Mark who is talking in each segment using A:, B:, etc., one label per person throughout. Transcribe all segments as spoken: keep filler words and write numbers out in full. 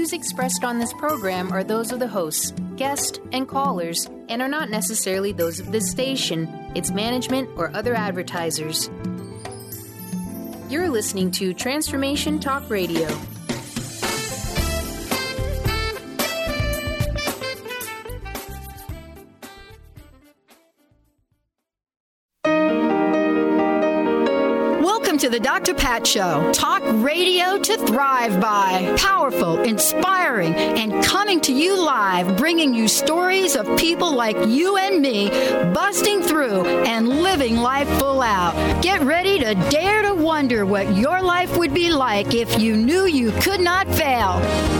A: views expressed on this program are those of the hosts, guests, and callers, and are not necessarily those of this station, its management, or other advertisers. You're listening to Transformation Talk Radio.
B: To the Doctor Pat Show. Talk radio to thrive by. Powerful, inspiring, and coming to you live, bringing you stories of people like you and me busting through and living life full out. Get ready to dare to wonder what your life would be like if you knew you could not fail.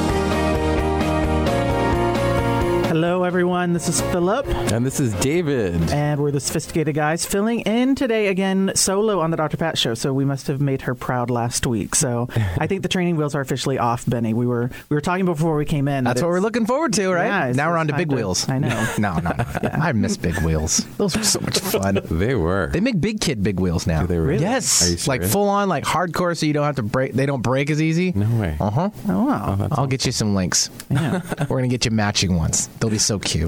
C: Hello, everyone. This is Philip.
D: And this is David.
C: And we're the Sophisticated Guys filling in today again solo on the Doctor Pat Show. So we must have made her proud last week. So I think the training wheels are officially off, Benny. We were we were talking before we came in.
E: That's
C: that
E: what we're looking forward to, right?
C: Yeah,
E: now we're on to big
C: to,
E: wheels.
C: I know.
E: no, no. no. Yeah. I miss big wheels. Those were so much fun.
D: They were.
E: They make big kid big wheels now.
D: Do they really?
E: Yes. Like full on, like hardcore, so you don't have to break. They don't break as easy.
D: No way.
E: Uh huh.
C: Oh, wow.
E: Oh, I'll awesome. get you some links.
C: Yeah.
E: We're going to get you matching ones. They'll be so cute.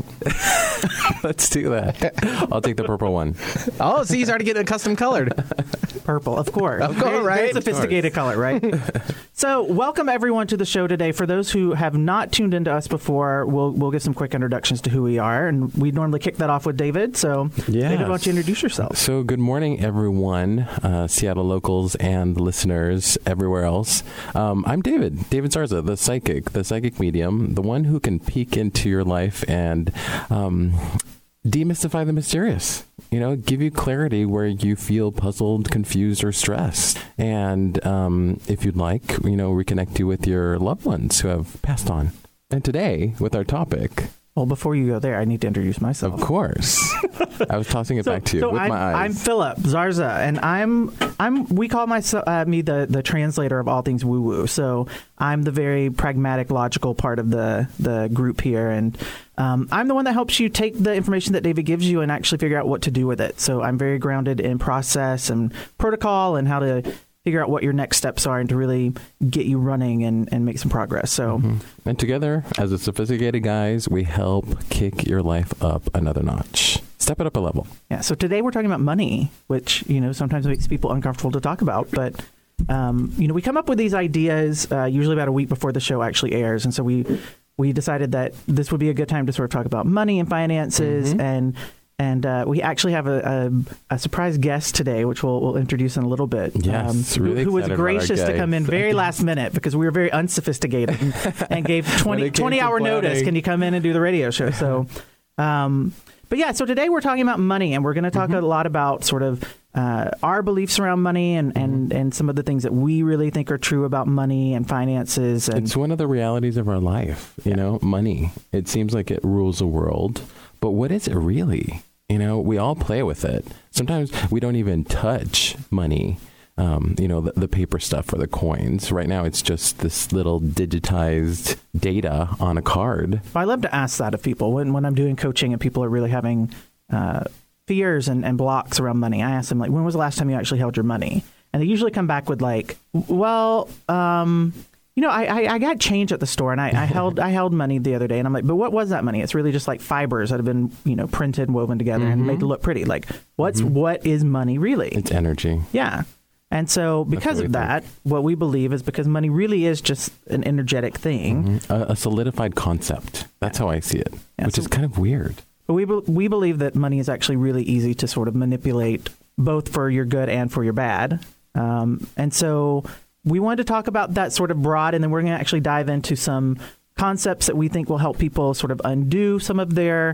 D: Let's do that. I'll take the purple one.
E: Oh, see, he's already getting it custom colored.
C: Purple, of course.
E: Of course,
C: very,
E: right?
C: very sophisticated color, right? So, welcome everyone to the show today. For those who have not tuned into us before, we'll we'll give some quick introductions to who we are, and we normally kick that off with David. So,
D: yes.
C: David, why don't you introduce yourself?
D: So, good morning, everyone, uh, Seattle locals and listeners everywhere else. Um, I'm David, David Zarza, the psychic, the psychic medium, the one who can peek into your life and um, demystify the mysterious. You know, give you clarity where you feel puzzled, confused, or stressed. And um, if you'd like, you know, reconnect you with your loved ones who have passed on. And today, with our topic...
C: Well, before you go there, I need to introduce myself.
D: Of course. I was tossing it
C: so,
D: back to you
C: so
D: with
C: I'm,
D: my eyes.
C: I'm Philip Zarza, and I'm I'm. We call myself uh, me the, the translator of all things woo woo. So I'm the very pragmatic, logical part of the the group here, and um, I'm the one that helps you take the information that David gives you and actually figure out what to do with it. So I'm very grounded in process and protocol and how to figure out what your next steps are and to really get you running and, and make some progress. So,
D: mm-hmm. And together, as a Sophisticated Guys, we help kick your life up another notch. Step it up a level.
C: Yeah. So today we're talking about money, which, you know, sometimes makes people uncomfortable to talk about. But, um, you know, we come up with these ideas uh, usually about a week before the show actually airs. And so we we decided that this would be a good time to sort of talk about money and finances mm-hmm. and And uh, we actually have a, a, a surprise guest today, which we'll, we'll introduce in a little bit.
D: Yes,
C: um,
D: really
C: who, who was gracious to come in very last minute because we were very unsophisticated and, and gave twenty, twenty hour notice. Can you come in and do the radio show? So, um, but yeah, so today we're talking about money, and we're going to talk mm-hmm. a lot about sort of uh, our beliefs around money and, and, and some of the things that we really think are true about money and finances. And
D: it's one of the realities of our life, you yeah. know, money. It seems like it rules the world, but what is it really? You know, we all play with it. Sometimes we don't even touch money, um, you know, the, the paper stuff or the coins. Right now, it's just this little digitized data on a card.
C: I love to ask that of people when, when I'm doing coaching and people are really having uh, fears and, and blocks around money. I ask them, like, when was the last time you actually held your money? And they usually come back with like, well, um... You know, I, I, I got change at the store, and I, I held I held money the other day, and I'm like, but what was that money? It's really just like fibers that have been, you know, printed and woven together mm-hmm. and made to look pretty. Like, what's mm-hmm. what is money really?
D: It's energy.
C: Yeah. And so because of that, think. what we believe is because money really is just an energetic thing.
D: Mm-hmm. A, a solidified concept. That's how I see it, yeah, which so, is kind of weird.
C: But we, we believe that money is actually really easy to sort of manipulate, both for your good and for your bad. Um, and so... we wanted to talk about that sort of broad, and then we're going to actually dive into some concepts that we think will help people sort of undo some of their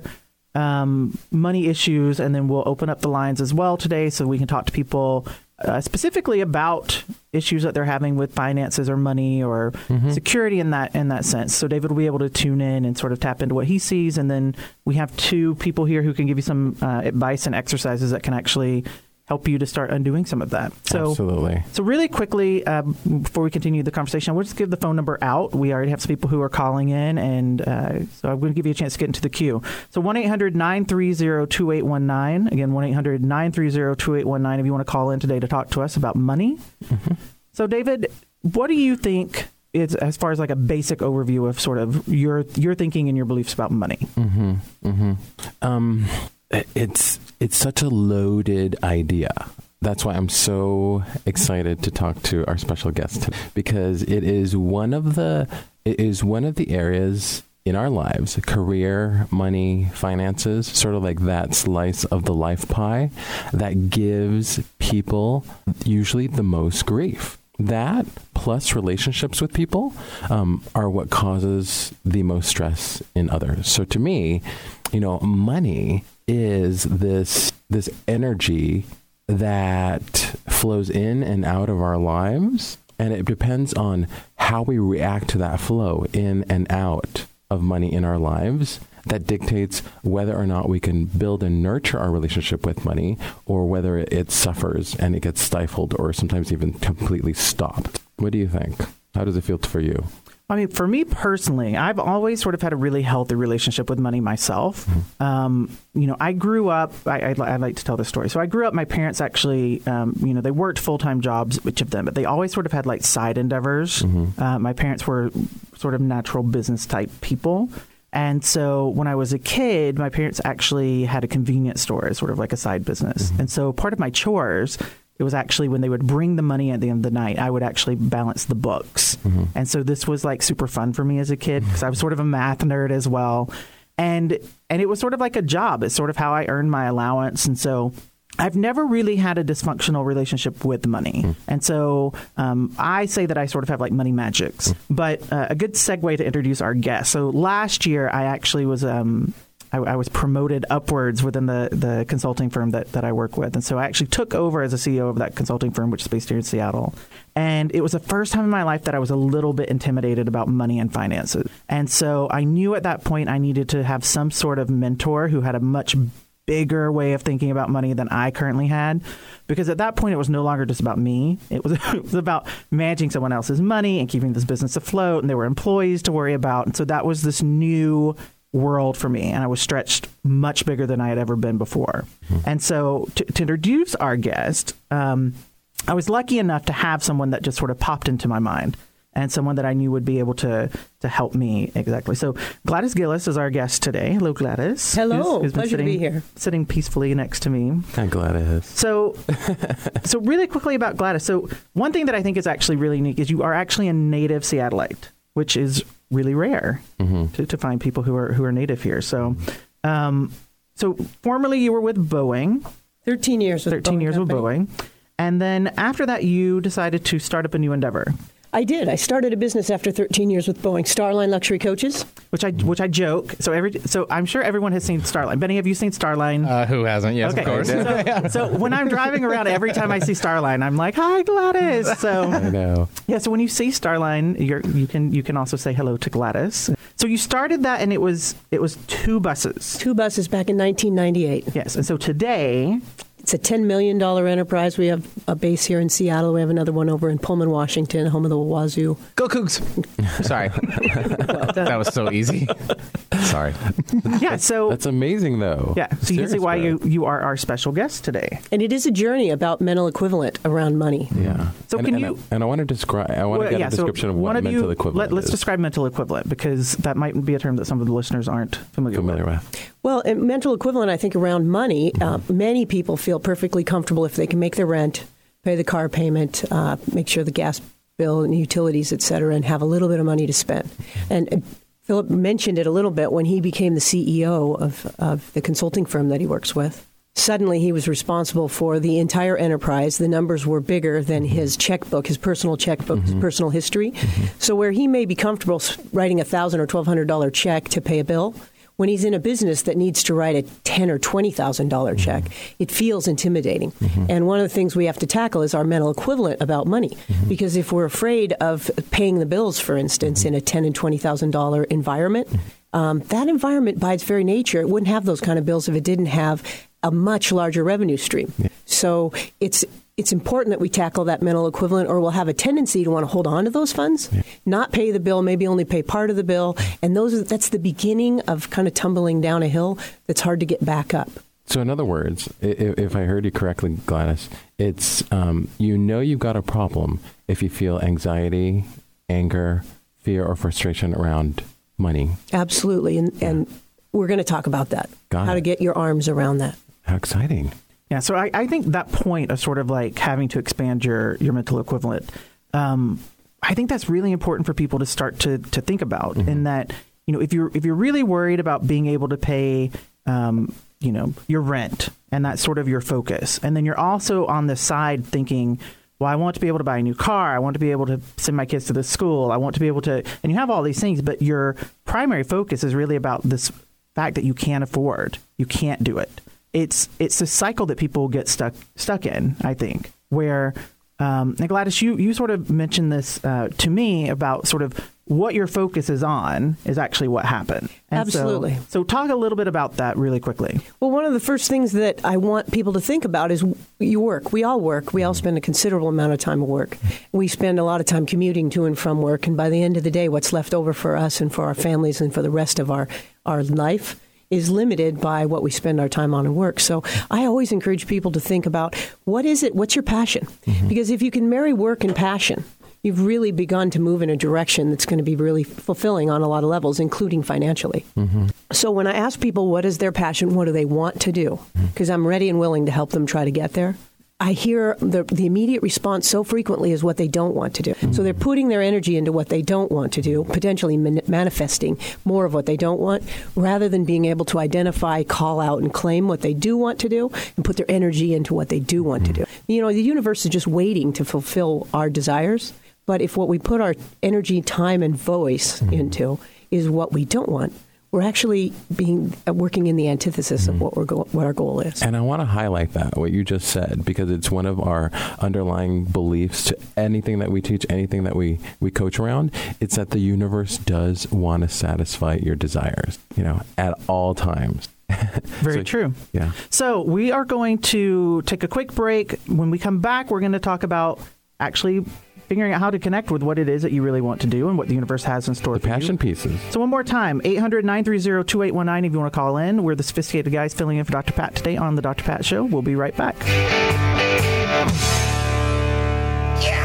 C: um, money issues, and then we'll open up the lines as well today so we can talk to people uh, specifically about issues that they're having with finances or money or mm-hmm. security in that in that sense. So David will be able to tune in and sort of tap into what he sees, and then we have two people here who can give you some uh, advice and exercises that can actually help you to start undoing some of that. So,
D: Absolutely.
C: So really quickly, um, before we continue the conversation, we'll just give the phone number out. We already have some people who are calling in, and uh, so I'm going to give you a chance to get into the queue. So one eight hundred nine three zero two eight one nine. Again, one eight hundred nine three zero two eight one nine if you want to call in today to talk to us about money. Mm-hmm. So David, what do you think it's as far as like a basic overview of sort of your your thinking and your beliefs about money.
D: Mm-hmm. Mm-hmm. Um, it's it's such a loaded idea. That's why I'm so excited to talk to our special guest today, because it is one of the it is one of the areas in our lives, career, money, finances, sort of like that slice of the life pie that gives people usually the most grief. That plus relationships with people um, are what causes the most stress in others. So to me, you know, money is this this energy that flows in and out of our lives, and it depends on how we react to that flow in and out of money in our lives that dictates whether or not we can build and nurture our relationship with money, or whether it suffers and it gets stifled or sometimes even completely stopped. What do you think? How does it feel for you?
C: I mean, for me personally, I've always sort of had a really healthy relationship with money myself. Mm-hmm. Um, you know, I grew up, I, I, I like to tell this story. So I grew up, my parents actually, um, you know, they worked full-time jobs, each of them, but they always sort of had like side endeavors. Mm-hmm. Uh, my parents were sort of natural business type people. And so when I was a kid, my parents actually had a convenience store as sort of like a side business. Mm-hmm. And so part of my chores, it was actually when they would bring the money at the end of the night, I would actually balance the books. Mm-hmm. And so this was like super fun for me as a kid, because I was sort of a math nerd as well. And and it was sort of like a job. It's sort of how I earned my allowance. And so I've never really had a dysfunctional relationship with money. Mm. And so um, I say that I sort of have like money magics. Mm. But uh, a good segue to introduce our guest. So last year, I actually was... Um, I, I was promoted upwards within the, the consulting firm that, that I work with. And so I actually took over as a C E O of that consulting firm, which is based here in Seattle. And it was the first time in my life that I was a little bit intimidated about money and finances. And so I knew at that point I needed to have some sort of mentor who had a much bigger way of thinking about money than I currently had. Because at that point, it was no longer just about me. It was, it was about managing someone else's money and keeping this business afloat. And there were employees to worry about. And so that was this new world for me, and I was stretched much bigger than I had ever been before. Mm-hmm. And so to, to introduce our guest, um, I was lucky enough to have someone that just sort of popped into my mind, and someone that I knew would be able to to help me exactly. So Gladys Gillis is our guest today. Hello, Gladys.
F: Hello.
C: Who's, who's
F: Pleasure
C: sitting,
F: to be here.
C: Sitting peacefully next to me.
D: Hi, Gladys.
C: So, so really quickly about Gladys. So one thing that I think is actually really unique is you are actually a native Seattleite, which is really rare mm-hmm. to, to find people who are who are native here. So, um, so formerly you were with Boeing.
F: Thirteen years with
C: Thirteen
F: Boeing
C: years
F: company.
C: with Boeing, and then after that you decided to start up a new endeavor.
F: I did. I started a business after thirteen years with Boeing, Starline Luxury Coaches.
C: Which I which I joke. So every so I'm sure everyone has seen Starline. Benny, have you seen Starline?
E: Uh, who hasn't? Yes,
C: okay.
E: of course.
C: So, so when I'm driving around, every time I see Starline, I'm like, "Hi, Gladys." So
D: I know.
C: Yeah. So when you see Starline, you're, you can you can also say hello to Gladys. So you started that, and it was it was two buses.
F: Two buses back in nineteen ninety-eight.
C: Yes. And so today,
F: it's a ten million dollars enterprise. We have a base here in Seattle. We have another one over in Pullman, Washington, home of the Wazoo.
E: Go Cougs! Sorry. That was so easy. Sorry.
C: Yeah, so...
D: That's amazing, though.
C: Yeah, so you can see why you, you are our special guest today.
F: And it is a journey about mental equivalent around money.
D: Yeah.
C: So
D: and,
C: can
D: and
C: you...
D: I, and I want to describe... I want
C: well,
D: to get
C: yeah,
D: a description
C: so
D: of what
C: of
D: mental
C: you,
D: equivalent
C: let, Let's
D: is.
C: describe mental equivalent, because that might be a term that some of the listeners aren't familiar,
D: familiar with.
C: with.
F: Well, and mental equivalent, I think, around money, mm-hmm. uh, many people feel perfectly comfortable if they can make their rent, pay the car payment, uh, make sure the gas bill and utilities, et cetera, and have a little bit of money to spend. And uh, Philip mentioned it a little bit when he became the C E O of, of the consulting firm that he works with. Suddenly, he was responsible for the entire enterprise. The numbers were bigger than his checkbook, his personal checkbook, mm-hmm. his personal history. Mm-hmm. So where he may be comfortable writing a one thousand dollars or twelve hundred dollars check to pay a bill, when he's in a business that needs to write a ten thousand dollars or twenty thousand dollars check, mm-hmm. it feels intimidating. Mm-hmm. And one of the things we have to tackle is our mental equivalent about money. Mm-hmm. Because if we're afraid of paying the bills, for instance, mm-hmm. in a ten thousand dollars and twenty thousand dollars environment, mm-hmm. um, that environment, by its very nature, it wouldn't have those kind of bills if it didn't have a much larger revenue stream. Yeah. So it's it's important that we tackle that mental equivalent, or we'll have a tendency to want to hold on to those funds, yeah. not pay the bill, maybe only pay part of the bill. And those are, that's the beginning of kind of tumbling down a hill that's hard to get back up.
D: So in other words, if, if I heard you correctly, Gladys, it's um, you know you've got a problem if you feel anxiety anger, fear, or frustration around money.
F: Absolutely. And, yeah. and we're going to talk about that.
D: Got
F: how
D: it.
F: to get your arms around that.
D: How exciting.
C: Yeah, so I, I think that point of sort of like having to expand your, your mental equivalent, um, I think that's really important for people to start to, to think about. Mm-hmm. In that, you know, if you're if you're really worried about being able to pay, um, you know, your rent, and that's sort of your focus, and then you're also on the side thinking, well, I want to be able to buy a new car, I want to be able to send my kids to the school, I want to be able to, and you have all these things, but your primary focus is really about this fact that you can't afford, you can't do it. It's it's a cycle that people get stuck stuck in, I think, where, um, and Gladys, you, you sort of mentioned this uh, to me about sort of what your focus is on is actually what happened. And
F: Absolutely.
C: So, so talk a little bit about that really quickly.
F: Well, one of the first things that I want people to think about is you work. We all work. We all spend a considerable amount of time at work. We spend a lot of time commuting to and from work. And by the end of the day, what's left over for us and for our families and for the rest of our, our life is limited by what we spend our time on in work. So I always encourage people to think about what is it, what's your passion? Mm-hmm. Because if you can marry work and passion, you've really begun to move in a direction that's going to be really fulfilling on a lot of levels, including financially. Mm-hmm. So when I ask people what is their passion, what do they want to do? Because I'm ready and willing to help them try to get there. I hear the, the immediate response so frequently is what they don't want to do. Mm-hmm. So they're putting their energy into what they don't want to do, potentially man- manifesting more of what they don't want, rather than being able to identify, call out, and claim what they do want to do and put their energy into what they do want mm-hmm. to do. You know, the universe is just waiting to fulfill our desires. But if what we put our energy, time, and voice mm-hmm. into is what we don't want, we're actually being uh, working in the antithesis mm-hmm. of what we're go- what our goal is.
D: And I want to highlight that, what you just said, because it's one of our underlying beliefs to anything that we teach, anything that we, we coach around. It's that the universe does want to satisfy your desires, you know, at all times.
C: Very
D: so,
C: true.
D: Yeah.
C: So we are going to take a quick break. When we come back, we're going to talk about actually figuring out how to connect with what it is that you really want to do and what the universe has in store
D: the
C: for you.
D: passion pieces.
C: So one more time, eight hundred, nine three zero, two eight one nine if you want to call in. We're the Sophisticated Guys filling in for Doctor Pat today on The Doctor Pat Show. We'll be right back.
G: Yeah.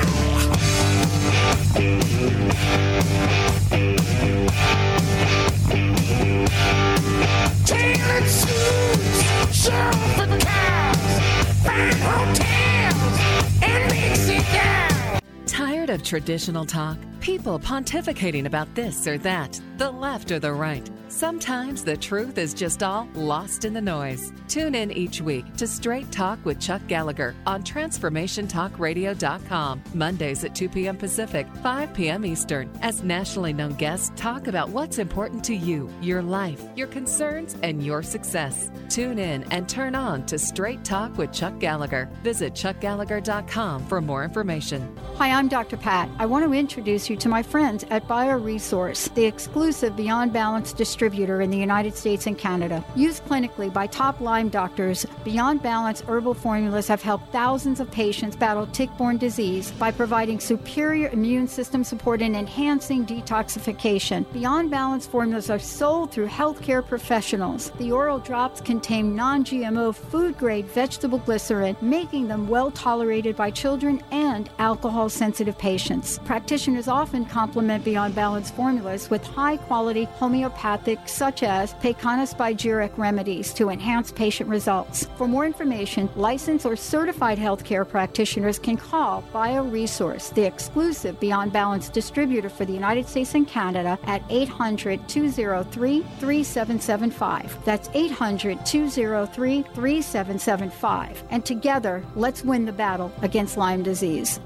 G: Tailored suits, chauffeur cars, fine hotels, and big cigars.
H: Tired of traditional talk? People pontificating about this or that, the left or the right. Sometimes the truth is just all lost in the noise. Tune in each week to Straight Talk with Chuck Gallagher on transformation talk radio dot com, Mondays at two p.m. Pacific, five p.m. Eastern, as nationally known guests talk about what's important to you, your life, your concerns, and your success. Tune in and turn on to Straight Talk with Chuck Gallagher. Visit chuck gallagher dot com for more information.
B: Hi, I'm Doctor Pat. I want to introduce you to my friends at BioResource, the exclusive Beyond Balance distributor in the United States and Canada. Used clinically by top Lyme doctors, Beyond Balance herbal formulas have helped thousands of patients battle tick-borne disease by providing superior immune system support and enhancing detoxification. Beyond Balance formulas are sold through healthcare professionals. The oral drops contain non-G M O food-grade vegetable glycerin, making them well-tolerated by children and alcohol-sensitive patients. Practitioners often complement Beyond Balance formulas with high-quality homeopathic, such as Pecana-Spigeric remedies to enhance patient results. For more information, licensed or certified healthcare practitioners can call BioResource, the exclusive Beyond Balance distributor for the United States and Canada, at eight hundred, two oh three, three seven seven five. That's eight hundred, two oh three, three seven seven five. And together, let's win the battle against Lyme disease.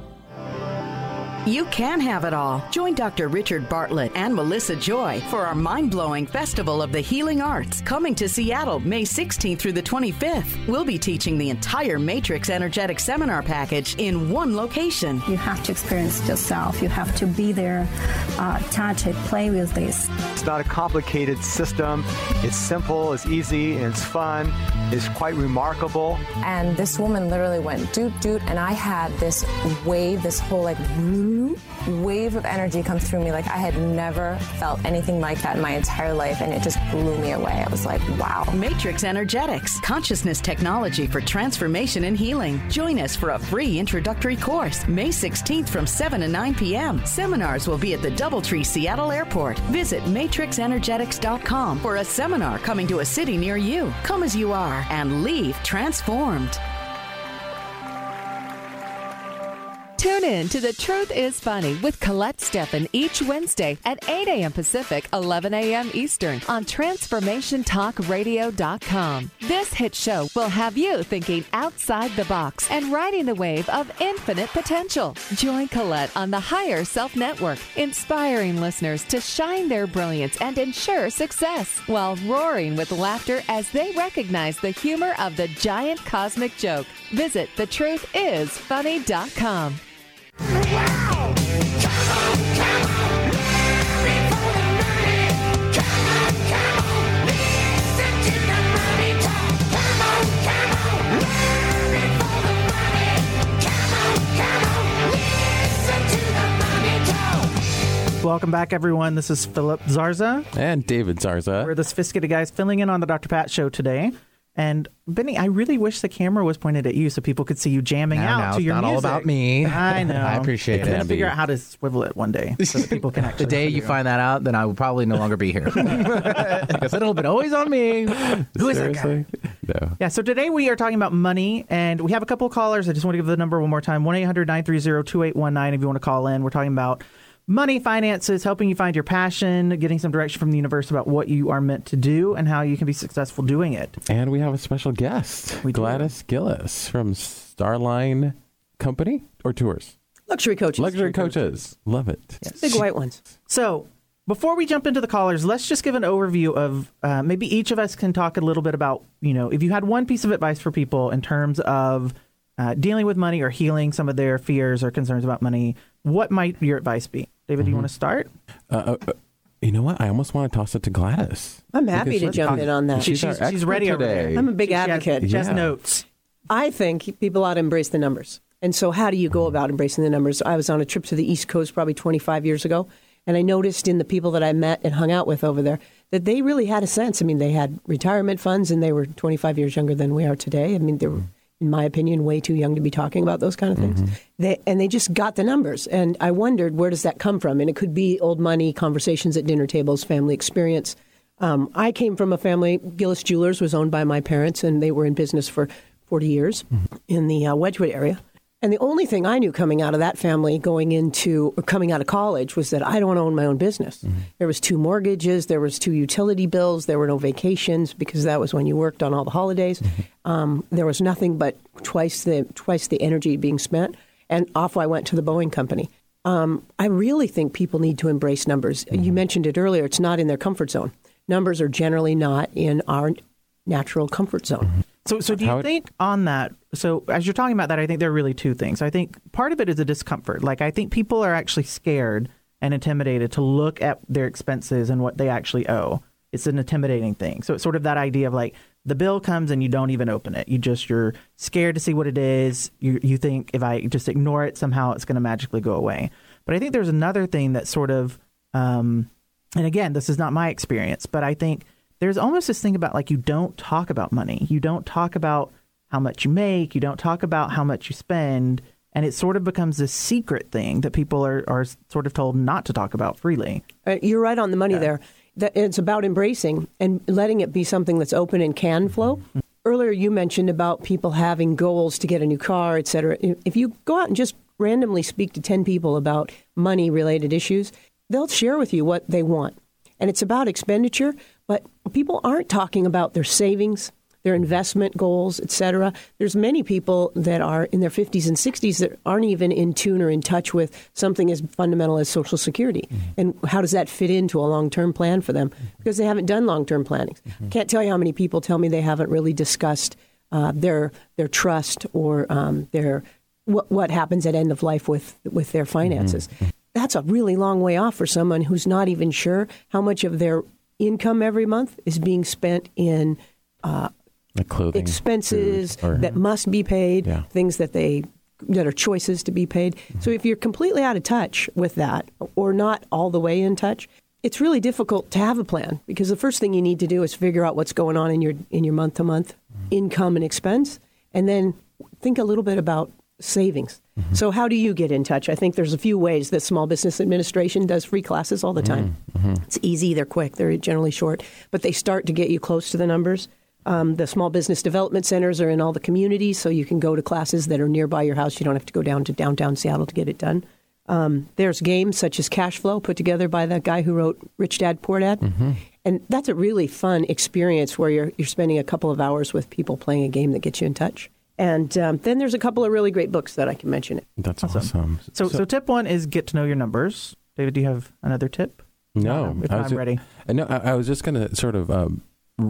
I: You can have it all. Join Doctor Richard Bartlett and Melissa Joy for our mind-blowing Festival of the Healing Arts, coming to Seattle May sixteenth through the twenty-fifth. We'll be teaching the entire Matrix Energetic Seminar package in one location.
J: You have to experience it yourself. You have to be there, uh, touch it, play with this.
K: It's not a complicated system. It's simple, it's easy, and it's fun. It's quite remarkable.
L: And this woman literally went doot, doot, and I had this wave, this whole like new wave of energy comes through me like I had never felt anything like that in my entire life, and it just blew me away. I was like, wow.
I: Matrix Energetics, consciousness technology for transformation and healing. Join us for a free introductory course, May sixteenth from seven to nine p.m. Seminars will be at the Doubletree Seattle Airport. Visit matrix energetics dot com for a seminar coming to a city near you. Come as you are and leave transformed.
H: Tune in to The Truth is Funny with Colette Steffen each Wednesday at eight a.m. Pacific, eleven a.m. Eastern on transformation talk radio dot com. This hit show will have you thinking outside the box and riding the wave of infinite potential. Join Colette on the Higher Self Network, inspiring listeners to shine their brilliance and ensure success while roaring with laughter as they recognize the humor of the giant cosmic joke. Visit the truth is funny dot com.
G: Wow! Come on, come on! Hurry for the money! Come on, come on! Listen to the money talk! Come on, come on! Hurry for the money! Come on, come on! Listen to the money talk!
C: Welcome back, everyone. This is Philip Zarza.
D: And David Zarza.
C: We're the Sophisticated Guys filling in on the Doctor Pat Show today. And Benny, I really wish the camera was pointed at you so people could see you jamming
E: no,
C: out
E: no,
C: to your
E: it's not
C: music.
E: all about me.
C: I know.
E: I appreciate
C: it.
E: it.
C: I'll figure out how to swivel it one day so that people can actually.
E: The day you find that out, then I will probably no longer be here. Because it'll be always on me. Who is that guy?
D: No.
C: Yeah, so today we are talking about money, and we have a couple of callers. I just want to give the number one more time, one eight hundred nine three zero two eight one nine if you want to call in. We're talking about money, finances, helping you find your passion, getting some direction from the universe about what you are meant to do and how you can be successful doing it.
D: And we have a special guest,
C: we
D: Gladys Gillis from Starline Company or Tours?
F: Luxury coaches.
D: Luxury coaches. Love it.
F: Yes. Big white ones.
C: So before we jump into the callers, let's just give an overview of uh, maybe each of us can talk a little bit about, you know, if you had one piece of advice for people in terms of uh, dealing with money or healing some of their fears or concerns about money, what might your advice be? David, mm-hmm. do you want to start?
D: Uh, uh, you know what? I almost want to toss it to Gladys.
F: I'm happy to jump in on that.
C: She's, she's, she's ready
D: today.
F: I'm a big
C: she,
F: advocate.
C: She has, she
D: yeah.
C: has notes.
F: I think people ought to embrace the numbers. And so how do you go about embracing the numbers? I was on a trip to the East Coast probably twenty-five years ago, and I noticed in the people that I met and hung out with over there that they really had a sense. I mean, they had retirement funds, and they were twenty-five years younger than we are today. I mean, they were, in my opinion, way too young to be talking about those kind of things. Mm-hmm. They, and they just got the numbers. And I wondered, where does that come from? And it could be old money, conversations at dinner tables, family experience. Um, I came from a family, Gillis Jewelers was owned by my parents, and they were in business for forty years mm-hmm. in the uh, Wedgwood area. And the only thing I knew coming out of that family, going into or coming out of college, was that I don't own my own business. Mm-hmm. There was two mortgages, there was two utility bills, there were no vacations because that was when you worked on all the holidays. Mm-hmm. Um, there was nothing but twice the twice the energy being spent, and off I went to the Boeing company. Um, I really think people need to embrace numbers. Mm-hmm. You mentioned it earlier; it's not in their comfort zone. Numbers are generally not in our natural comfort zone.
C: Mm-hmm. So, so do you How think on that? So, as you're talking about that, I think there are really two things. I think part of it is a discomfort. Like, I think people are actually scared and intimidated to look at their expenses and what they actually owe. It's an intimidating thing. So, it's sort of that idea of like the bill comes and you don't even open it. You just you're scared to see what it is. You you think if I just ignore it, somehow it's going to magically go away. But I think there's another thing that sort of, um, and again, this is not my experience, but I think there's almost this thing about like you don't talk about money. You don't talk about how much you make. You don't talk about how much you spend. And it sort of becomes this secret thing that people are, are sort of told not to talk about freely.
F: Uh, you're right on the money yeah. there. That it's about embracing and letting it be something that's open and can flow. Mm-hmm. Earlier you mentioned about people having goals to get a new car, et cetera. If you go out and just randomly speak to ten people about money-related issues, they'll share with you what they want. And it's about expenditure, but people aren't talking about their savings, their investment goals, et cetera. There's many people that are in their fifties and sixties that aren't even in tune or in touch with something as fundamental as Social Security. Mm-hmm. And how does that fit into a long-term plan for them? Because they haven't done long-term planning. Mm-hmm. Can't tell you how many people tell me they haven't really discussed uh, their their trust or um, their what, what happens at end of life with, with their finances. Mm-hmm. That's a really long way off for someone who's not even sure how much of their income every month is being spent in uh,
D: like clothing,
F: expenses
D: food, or,
F: that must be paid,
D: yeah.
F: things that they that are choices to be paid. So if you're completely out of touch with that or not all the way in touch, it's really difficult to have a plan because the first thing you need to do is figure out what's going on in your in your month-to-month income and expense, and then think a little bit about savings. Mm-hmm. So how do you get in touch? I think there's a few ways that Small Business Administration does free classes all the time. Mm-hmm. It's easy, they're quick, they're generally short, but they start to get you close to the numbers. Um, the Small Business Development Centers are in all the communities, so you can go to classes that are nearby your house. You don't have to go down to downtown Seattle to get it done. Um, there's games such as Cash Flow, put together by that guy who wrote Rich Dad, Poor Dad. Mm-hmm. And that's a really fun experience where you're you're spending a couple of hours with people playing a game that gets you in touch. And um, then there's a couple of really great books that I can mention.
D: That's awesome. awesome.
C: So, so, so tip one is get to know your numbers. David, do you have another tip?
D: No.
C: If
D: I
C: I'm
D: was,
C: ready.
D: No, I, I was just going to sort of... Um,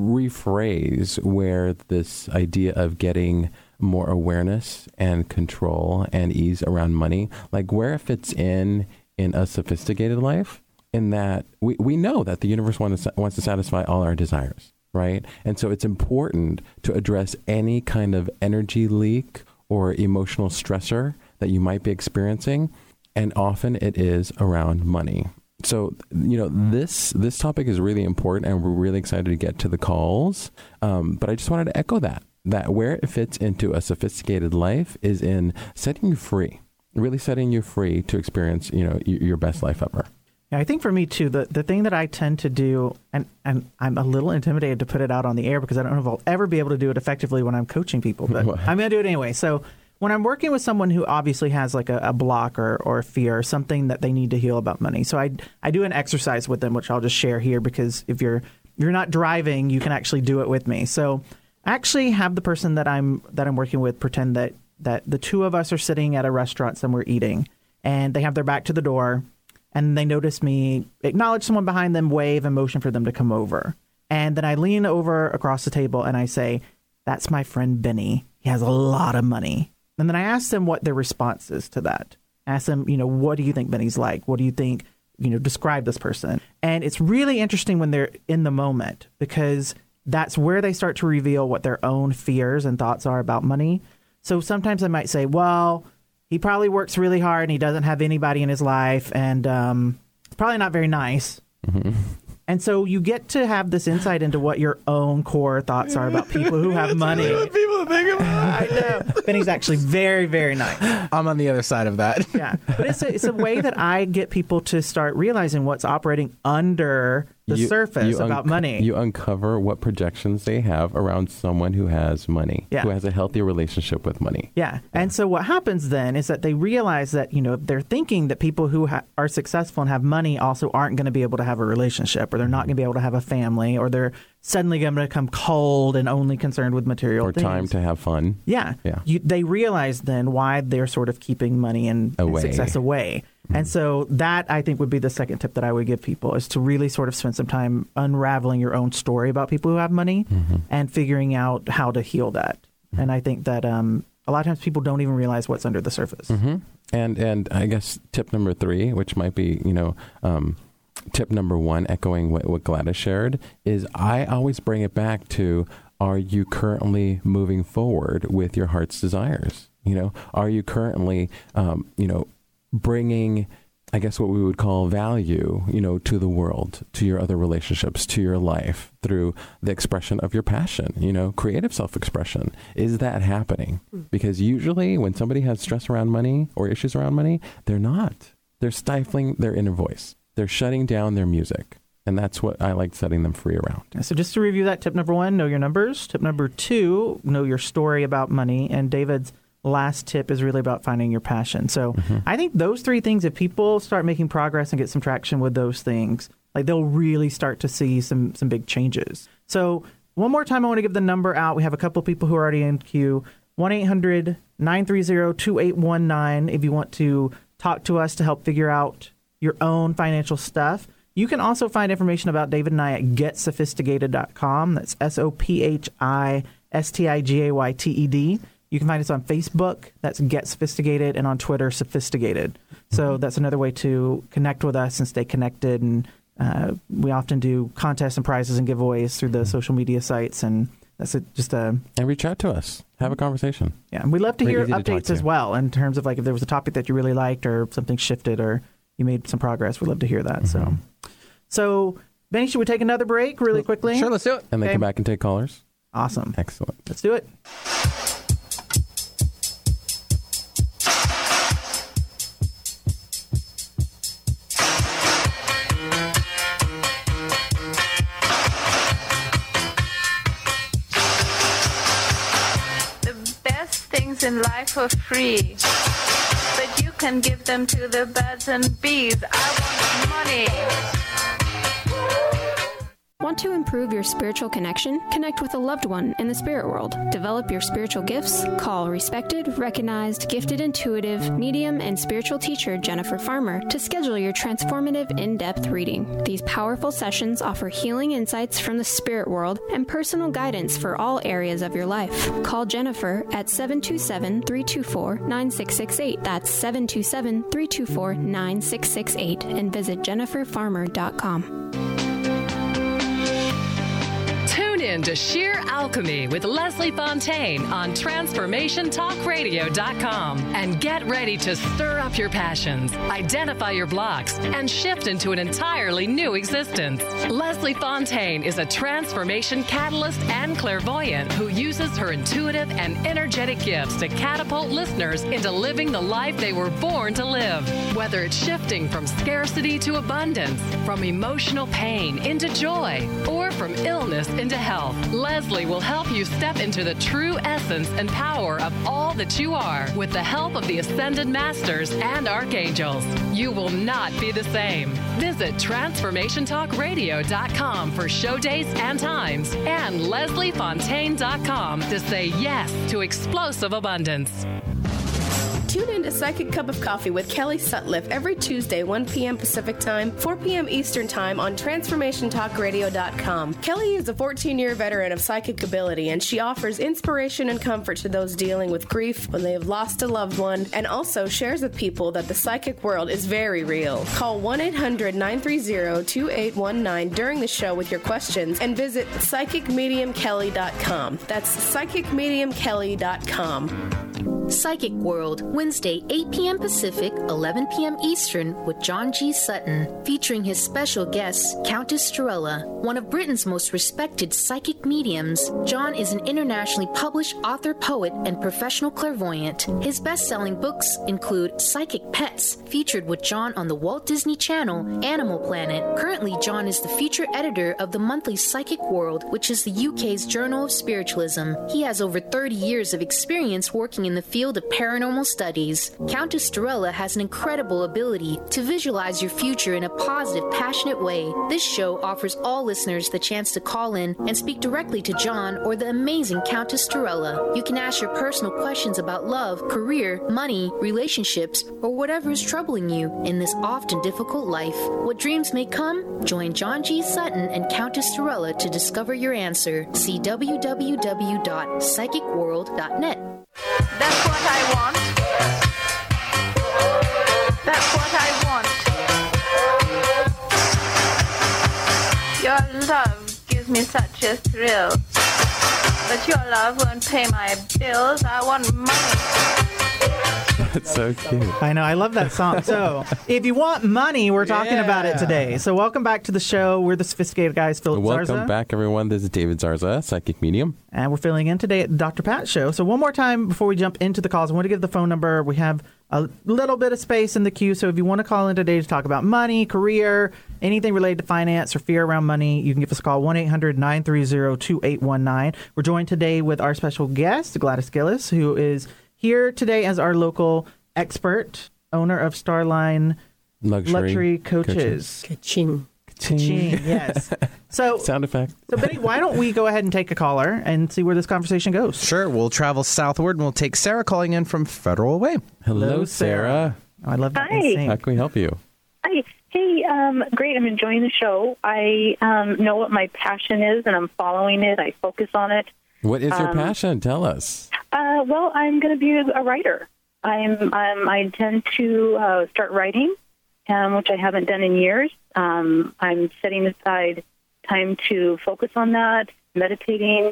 D: rephrase where this idea of getting more awareness and control and ease around money, like where it fits in in a sophisticated life, in that we, we know that the universe wants to, wants to satisfy all our desires, right? And so it's important to address any kind of energy leak or emotional stressor that you might be experiencing. And often it is around money. So, you know, this this topic is really important, and we're really excited to get to the calls. Um, but I just wanted to echo that, that where it fits into a sophisticated life is in setting you free, really setting you free to experience, you know, y- your best life ever.
C: Yeah, I think for me, too, the, the thing that I tend to do, and, and I'm a little intimidated to put it out on the air because I don't know if I'll ever be able to do it effectively when I'm coaching people, but I'm going to do it anyway. So when I'm working with someone who obviously has like a, a block or, or a fear or something that they need to heal about money, so I, I do an exercise with them, which I'll just share here because if you're you're not driving, you can actually do it with me. So I actually have the person that I'm that I'm working with pretend that that the two of us are sitting at a restaurant somewhere eating, and they have their back to the door, and they notice me acknowledge someone behind them, wave, and motion for them to come over. And then I lean over across the table and I say, "That's my friend Benny. He has a lot of money." And then I ask them what their response is to that. I ask them, you know, what do you think Benny's like? What do you think, you know, describe this person? And it's really interesting when they're in the moment because that's where they start to reveal what their own fears and thoughts are about money. So sometimes I might say, well, he probably works really hard and he doesn't have anybody in his life and um, it's probably not very nice. Mm-hmm. And so you get to have this insight into what your own core thoughts are about people who have money.
E: Really what people think about.
C: I know. Benny's actually very, very nice.
E: I'm on the other side of that.
C: Yeah. But it's a, it's a way that I get people to start realizing what's operating under the
D: you,
C: surface
D: you
C: about
D: unco-
C: money.
D: You uncover what projections they have around someone who has money,
C: yeah.
D: who has a healthy relationship with money.
C: Yeah. And so what happens then is that they realize that, you know, if they're thinking that people who ha- are successful and have money also aren't going to be able to have a relationship, or they're not going to be able to have a family, or they're suddenly going to become cold and only concerned with material
D: or
C: things.
D: time to have fun.
C: Yeah.
D: Yeah.
C: You, they realize then why they're sort of keeping money and, and success away. Mm-hmm. And so that, I think, would be the second tip that I would give people, is to really sort of spend some time unraveling your own story about people who have money mm-hmm. and figuring out how to heal that. Mm-hmm. And I think that um, a lot of times people don't even realize what's under the surface.
D: Mm-hmm. And and I guess tip number three, which might be, you know, um, tip number one, echoing what, what Gladys shared, is I always bring it back to, are you currently moving forward with your heart's desires? You know, are you currently, um, you know, bringing, I guess, what we would call value, you know, to the world, to your other relationships, to your life, through the expression of your passion, you know, creative self-expression. Is that happening? Because usually when somebody has stress around money or issues around money, they're not. They're stifling their inner voice. They're shutting down their music. And that's what I like setting them free around.
C: So just to review that, tip number one, know your numbers. Tip number two, know your story about money. And David's last tip is really about finding your passion. So mm-hmm. I think those three things, if people start making progress and get some traction with those things, like they'll really start to see some some big changes. So one more time, I want to give the number out. We have a couple people who are already in queue. one eight hundred nine three zero two eight one nine if you want to talk to us to help figure out your own financial stuff. You can also find information about David and I at get sophisticated dot com. That's S O P H I S T I G A Y T E D. You can find us on Facebook. That's Get Sophisticated, and on Twitter, Sophisticated. So that's another way to connect with us and stay connected. And uh, we often do contests and prizes and giveaways through the social media sites, and That's a, just a...
D: And reach out to us. Have a conversation.
C: Yeah, and we love to
D: We're
C: hear
D: easy to talk
C: updates
D: to.
C: as well in terms of like if there was a topic that you really liked or something shifted or you made some progress. We'd love to hear that.
D: Mm-hmm.
C: So, so Benny, should we take another break really quickly?
E: Sure, let's do it.
D: And then
C: Okay.
D: come back and take callers.
C: Awesome.
D: Excellent.
C: Let's do it.
M: The best things in life are free, but you can give them to the birds and bees. I want money.
N: Want to improve your spiritual connection? Connect with a loved one in the spirit world. Develop your spiritual gifts? Call respected, recognized, gifted intuitive, medium, and spiritual teacher Jennifer Farmer to schedule your transformative in-depth reading. These powerful sessions offer healing insights from the spirit world and personal guidance for all areas of your life. Call Jennifer at seven two seven, three two four, nine six six eight. That's seven two seven, three two four, nine six six eight and visit jennifer farmer dot com.
H: Tune in to Sheer Alchemy with Leslie Fontaine on transformation talk radio dot com and get ready to stir up your passions, identify your blocks, and shift into an entirely new existence. Leslie Fontaine is a transformation catalyst and clairvoyant who uses her intuitive and energetic gifts to catapult listeners into living the life they were born to live. Whether it's shifting from scarcity to abundance, from emotional pain into joy, or from illness into health, Leslie will help you step into the true essence and power of all that you are with the help of the Ascended Masters and Archangels. You will not be the same. Visit transformation talk radio dot com for show dates and times and leslie fontaine dot com to say yes to explosive abundance.
O: Tune in to Psychic Cup of Coffee with Kelly Sutliff every Tuesday, one p.m. Pacific Time, four p.m. Eastern Time on transformation talk radio dot com. Kelly is a fourteen-year veteran of psychic ability, and she offers inspiration and comfort to those dealing with grief when they have lost a loved one, and also shares with people that the psychic world is very real. Call one eight hundred, nine three zero, two eight one nine during the show with your questions, and visit psychic medium kelly dot com. That's psychic medium kelly dot com.
A: Psychic World, Wednesday, eight p.m. Pacific, eleven p.m. Eastern, with John G. Sutton, featuring his special guest, Countess Strella, one of Britain's most respected psychic mediums. John is an internationally published author, poet, and professional clairvoyant. His best-selling books include Psychic Pets, featured with John on the Walt Disney Channel, Animal Planet. Currently, John is the feature editor of the monthly Psychic World, which is the U K's Journal of Spiritualism. He has over thirty years of experience working in the field of paranormal studies. Countess Strella has an incredible ability to visualize your future in a positive, passionate way. This show offers all listeners the chance to call in and speak directly to John or the amazing Countess Strella. You can ask your personal questions about love, career, money, relationships, or whatever is troubling you in this often difficult life. What dreams may come? Join John G. Sutton and Countess Strella to discover your answer. See w w w dot psychic world dot net.
M: That's what I want. That's what I want. Your love gives me such a thrill. But your love won't pay my bills. I want money.
D: That's so cute.
C: I know. I love that song. So, if you want money, we're talking
D: Yeah.
C: about it today. So, welcome back to the show. We're the Sophisticated Guys, Philip
D: Welcome
C: Zarza.
D: back, everyone. This is David Zarza, Psychic Medium.
C: And we're filling in today at the Doctor Pat Show. So, one more time before we jump into the calls, I want to give the phone number. We have a little bit of space in the queue. So, if you want to call in today to talk about money, career, anything related to finance or fear around money, you can give us a call, one eight hundred, nine three zero, two eight one nine. We're joined today with our special guest, Gladys Gillis, who is here today as our local expert, owner of Starline
D: Luxury,
C: Luxury Coaches.
F: Ka-ching.
C: Ka-ching, yes. So,
D: sound effect.
C: So, Benny, why don't we go ahead and take a caller and see where this conversation goes?
E: Sure. We'll travel southward and we'll take Sarah calling in from Federal Way.
D: Hello,
C: Hello,
D: Sarah.
C: Sarah. Oh, I love that.
P: Hi.
D: How can we help you?
P: Hi. Hey, um, great. I'm enjoying the show. I um, know what my passion is, and I'm following it. I focus on it.
D: What is your
P: Um,
D: passion? Tell us.
P: Uh, well, I'm going to be a writer. I'm, um, I intend to uh, start writing, um, which I haven't done in years. Um, I'm setting aside time to focus on that, meditating,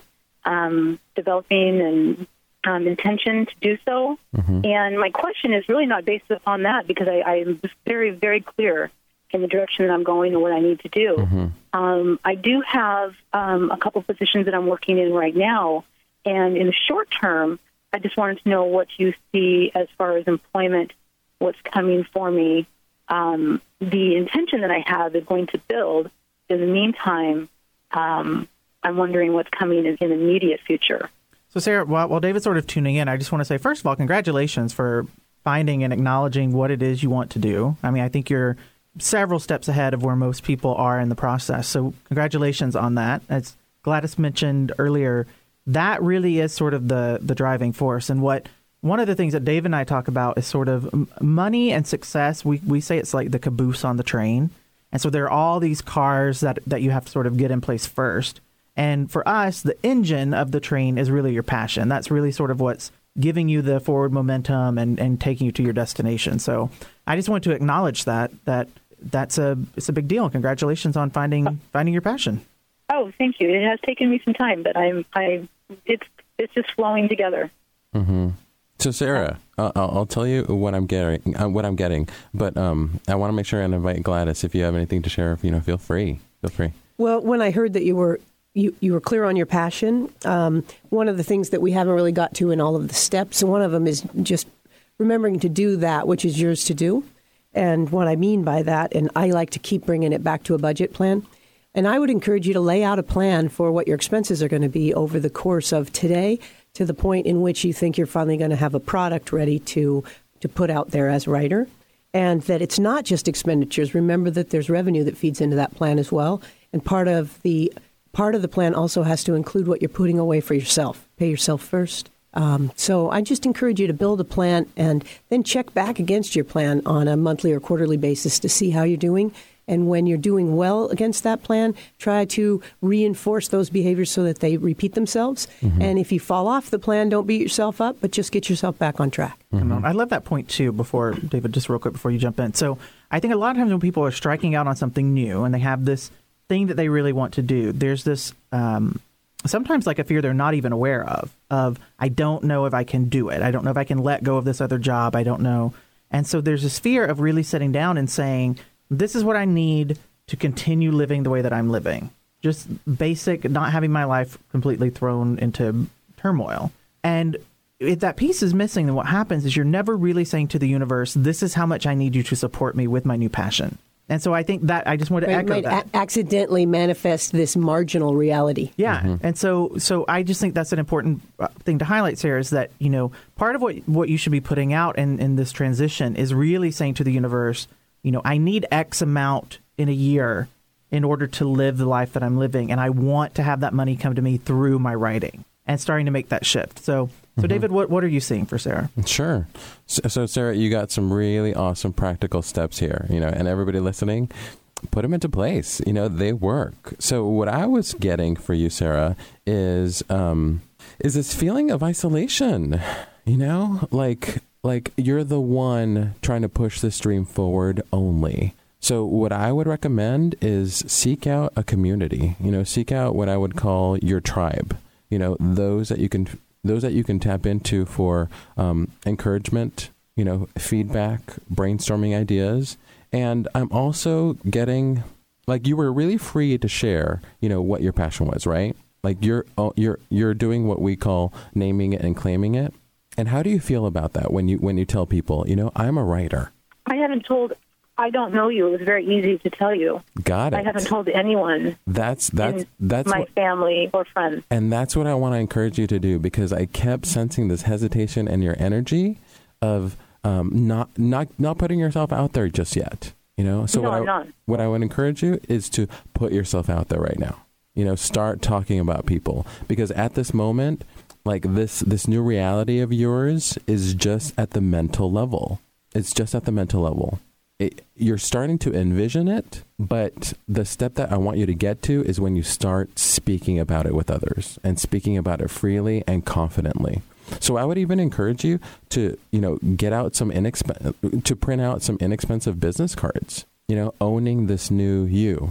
P: um, developing and um, intention to do so.
D: Mm-hmm.
P: And my question is really not based upon that, because I, I'm very, very clear in the direction that I'm going and what I need to do.
D: Mm-hmm.
P: Um, I do have um, a couple positions that I'm working in right now, and in the short term, I just wanted to know what you see as far as employment, what's coming for me. Um, the intention that I have is going to build. In the meantime, um, I'm wondering what's coming in, in the immediate future.
C: So, Sarah, while, while David's sort of tuning in, I just want to say, first of all, congratulations for finding and acknowledging what it is you want to do. I mean, I think you're several steps ahead of where most people are in the process. So congratulations on that. As Gladys mentioned earlier, that really is sort of the, the driving force. And what one of the things that Dave and I talk about is sort of money and success. We we say it's like the caboose on the train. And so there are all these cars that, that you have to sort of get in place first. And for us, the engine of the train is really your passion. That's really sort of what's giving you the forward momentum and, and taking you to your destination. So I just want to acknowledge that, that that's a it's a big deal. Congratulations on finding finding your passion.
P: Oh, thank you. It has taken me some time, but I'm I it's it's just flowing together.
D: Mm-hmm. So, Sarah, uh, I'll, I'll tell you what I'm getting. Uh, what I'm getting, but um, I want to make sure and invite Gladys. If you have anything to share, you know, feel free. Feel free.
F: Well, when I heard that you were you, you were clear on your passion, um, one of the things that we haven't really got to in all of the steps, and one of them is just remembering to do that which is yours to do. And what I mean by that, and I like to keep bringing it back to a budget plan. And I would encourage you to lay out a plan for what your expenses are going to be over the course of today to the point in which you think you're finally going to have a product ready to, to put out there as a writer. And that it's not just expenditures. Remember that there's revenue that feeds into that plan as well. And part of the part of the plan also has to include what you're putting away for yourself. Pay yourself first. Um, so I just encourage you to build a plan and then check back against your plan on a monthly or quarterly basis to see how you're doing. And when you're doing well against that plan, try to reinforce those behaviors so that they repeat themselves. Mm-hmm. And if you fall off the plan, don't beat yourself up, but just get yourself back on track.
C: Mm-hmm. I love that point, too, before, David, just real quick before you jump in. So I think a lot of times when people are striking out on something new and they have this thing that they really want to do, there's this um, sometimes like a fear they're not even aware of, of I don't know if I can do it. I don't know if I can let go of this other job. I don't know. And so there's this fear of really sitting down and saying, this is what I need to continue living the way that I'm living. Just basic, not having my life completely thrown into turmoil. And if that piece is missing, then what happens is you're never really saying to the universe, this is how much I need you to support me with my new passion. And so I think that I just want to
F: might,
C: echo
F: might
C: that.
F: A- accidentally manifest this marginal reality.
C: Yeah. Mm-hmm. And so so I just think that's an important thing to highlight, Sarah, is that, you know, part of what, what you should be putting out in, in this transition is really saying to the universe, you know, I need X amount in a year in order to live the life that I'm living. And I want to have that money come to me through my writing and starting to make that shift. So, so mm-hmm. David, what, what are you seeing for Sarah?
D: Sure. So, so, Sarah, you got some really awesome practical steps here, you know, and everybody listening, put them into place. You know, they work. So what I was getting for you, Sarah, is um, is this feeling of isolation, you know, like... Like, you're the one trying to push this dream forward only. So what I would recommend is seek out a community, you know, seek out what I would call your tribe, you know, those that you can those that you can tap into for um, encouragement, you know, feedback, brainstorming ideas. And I'm also getting, like, you were really free to share, you know, what your passion was, right? Like, you're you're you're doing what we call naming it and claiming it. And how do you feel about that when you when you tell people, you know, I'm a writer?
P: I haven't told, I don't know you. It was very easy to tell you.
D: Got it.
P: I haven't told anyone.
D: That's that's that's
P: my
D: what,
P: family or friends.
D: And that's what I want to encourage you to do, because I kept sensing this hesitation in your energy of um, not not not putting yourself out there just yet. You know, so
P: no,
D: what
P: I'm
D: I
P: not.
D: what I would encourage you is to put yourself out there right now. You know, start talking about people, because at this moment, like this, this new reality of yours is just at the mental level. It's just at the mental level. It, you're starting to envision it, but the step that I want you to get to is when you start speaking about it with others and speaking about it freely and confidently. So I would even encourage you to, you know, get out some inexp- to print out some inexpensive business cards, you know, owning this new you.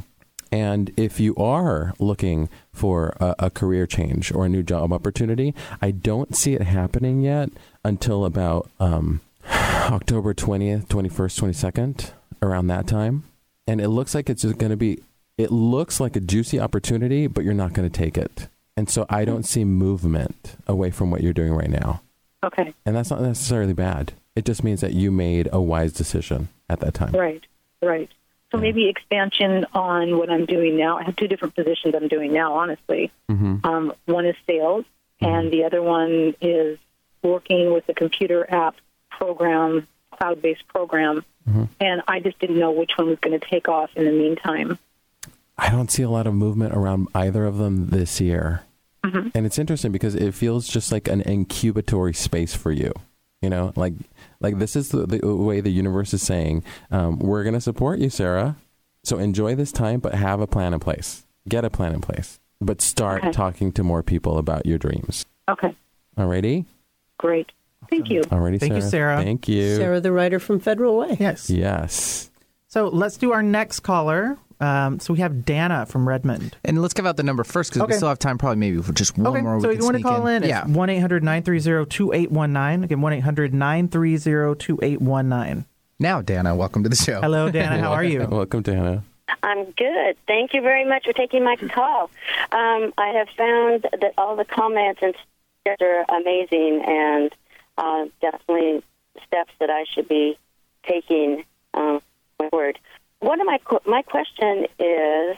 D: And if you are looking for a, a career change or a new job opportunity, I don't see it happening yet until about um, October twentieth, twenty-first, twenty-second, around that time. And it looks like it's going to be, it looks like a juicy opportunity, but you're not going to take it. And so I don't see movement away from what you're doing right now.
P: Okay.
D: And that's not necessarily bad. It just means that you made a wise decision at that time.
P: Right, right. So maybe expansion on what I'm doing now. I have two different positions I'm doing now, honestly.
D: Mm-hmm.
P: Um, one is sales, mm-hmm. and the other one is working with a computer app program, cloud-based program. Mm-hmm. And I just didn't know which one was going to take off in the meantime.
D: I don't see a lot of movement around either of them this year. Mm-hmm. And it's interesting because it feels just like an incubatory space for you. You know, like like this is the, the way the universe is saying, um, we're going to support you, Sarah. So enjoy this time, but have a plan in place. Get a plan in place. But start okay. talking to more people about your dreams.
P: Okay.
D: Alrighty?
P: Great. Thank you.
D: Alrighty,
C: Thank
D: Sarah.
C: you, Sarah.
D: Thank you.
F: Sarah, the writer from Federal Way.
C: Yes.
D: Yes.
C: So let's do our next caller. Um, so we have Dana from Redmond.
E: And let's give out the number first because
C: okay.
E: we still have time, probably maybe for just one
C: okay.
E: more.
C: So
E: we
C: if you want to call in,
E: in
C: it's one eight hundred nine three zero two eight one nine. Again, one eight hundred nine three zero two eight one nine.
E: Now, Dana, welcome to the show.
C: Hello, Dana. How are you?
D: Welcome, Dana.
Q: I'm good. Thank you very much for taking my call. Um, I have found that all the comments and steps are amazing and uh, definitely steps that I should be taking um, forward. One of my my question is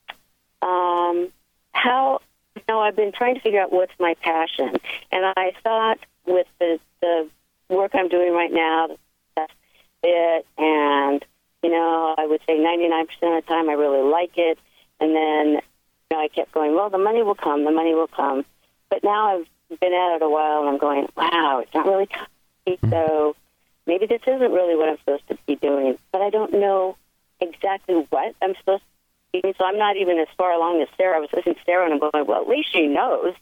Q: um, how, you know, I've been trying to figure out what's my passion. And I thought with the, the work I'm doing right now, that's it. And, you know, I would say ninety-nine percent of the time I really like it. And then, you know, I kept going, well, the money will come, the money will come. But now I've been at it a while and I'm going, wow, it's not really coming. So maybe this isn't really what I'm supposed to be doing. But I don't know exactly what I'm supposed to be. So I'm not even as far along as Sarah. I was listening to Sarah and I'm going, well, at least she knows.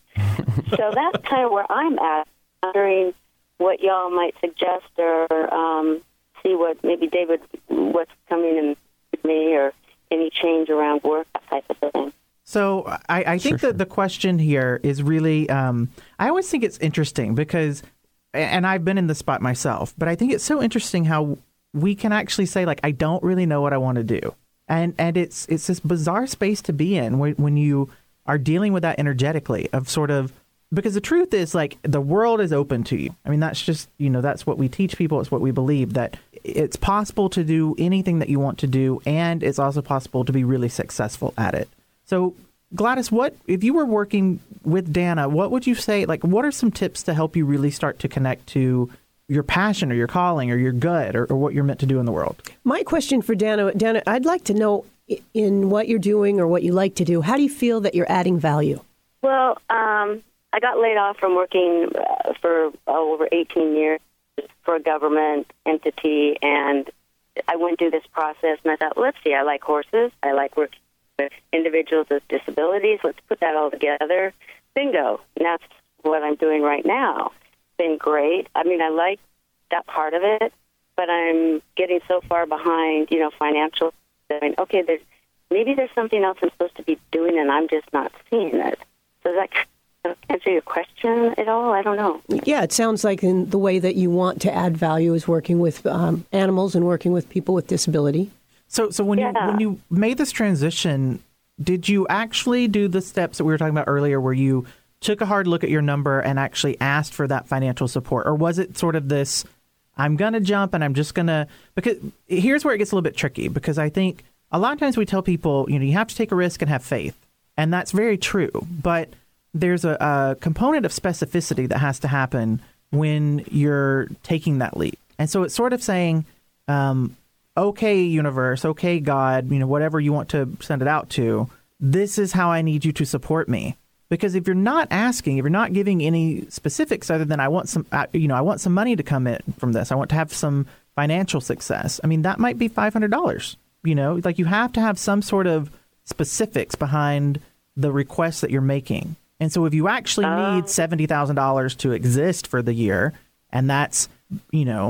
Q: So that's kind of where I'm at, wondering what y'all might suggest or um, see what maybe David, what's coming in me or any change around work, that type of thing.
C: So I, I think
D: sure,
C: that the question here is really, um, I always think it's interesting because, and I've been in the spot myself, but I think it's so interesting how we can actually say, like, I don't really know what I want to do. And and it's it's this bizarre space to be in when, when you are dealing with that energetically of sort of, because the truth is, like, the world is open to you. I mean, that's just, you know, that's what we teach people. It's what we believe, that it's possible to do anything that you want to do. And it's also possible to be really successful at it. So Gladys, what, if you were working with Dana, what would you say, like, what are some tips to help you really start to connect to your passion or your calling or your good or, or what you're meant to do in the world?
F: My question for Dana, Dana, I'd like to know in what you're doing or what you like to do, how do you feel that you're adding value?
Q: Well, um, I got laid off from working uh, for oh, over eighteen years for a government entity, and I went through this process, and I thought, let's see, I like horses, I like working with individuals with disabilities, let's put that all together. Bingo. And that's what I'm doing right now. Been great. I mean, I like that part of it, but I'm getting so far behind, you know, financial. I mean, okay, there's maybe there's something else I'm supposed to be doing, and I'm just not seeing it. Does that answer your question at all? I don't know.
F: Yeah, it sounds like in the way that you want to add value is working with um, animals and working with people with disability.
C: So, so when
Q: Yeah.
C: you when you made this transition, did you actually do the steps that we were talking about earlier, where you took a hard look at your number and actually asked for that financial support? Or was it sort of this, I'm going to jump and I'm just going to, because here's where it gets a little bit tricky, because I think a lot of times we tell people, you know, you have to take a risk and have faith. And that's very true. But there's a, a component of specificity that has to happen when you're taking that leap. And so it's sort of saying, um, okay, universe, okay, God, you know, whatever you want to send it out to, this is how I need you to support me. Because if you're not asking, if you're not giving any specifics other than I want some, you know, I want some money to come in from this, I want to have some financial success. I mean, that might be five hundred dollars. You know, like you have to have some sort of specifics behind the requests that you're making. And so if you actually need seventy thousand dollars to exist for the year, and that's, you know,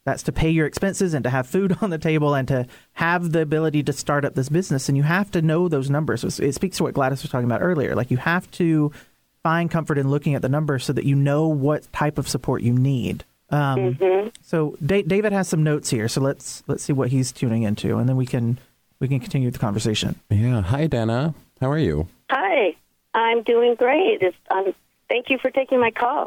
C: That's to pay your expenses and to have food on the table and to have the ability to start up this business. And you have to know those numbers. It speaks to what Gladys was talking about earlier. Like, you have to find comfort in looking at the numbers so that you know what type of support you need. Um, mm-hmm. So da- David has some notes here. So let's let's see what he's tuning into, and then we can we can continue the conversation.
D: Yeah. Hi, Dana. How are you?
Q: Hi. I'm doing great. It's, um, thank you for taking my call.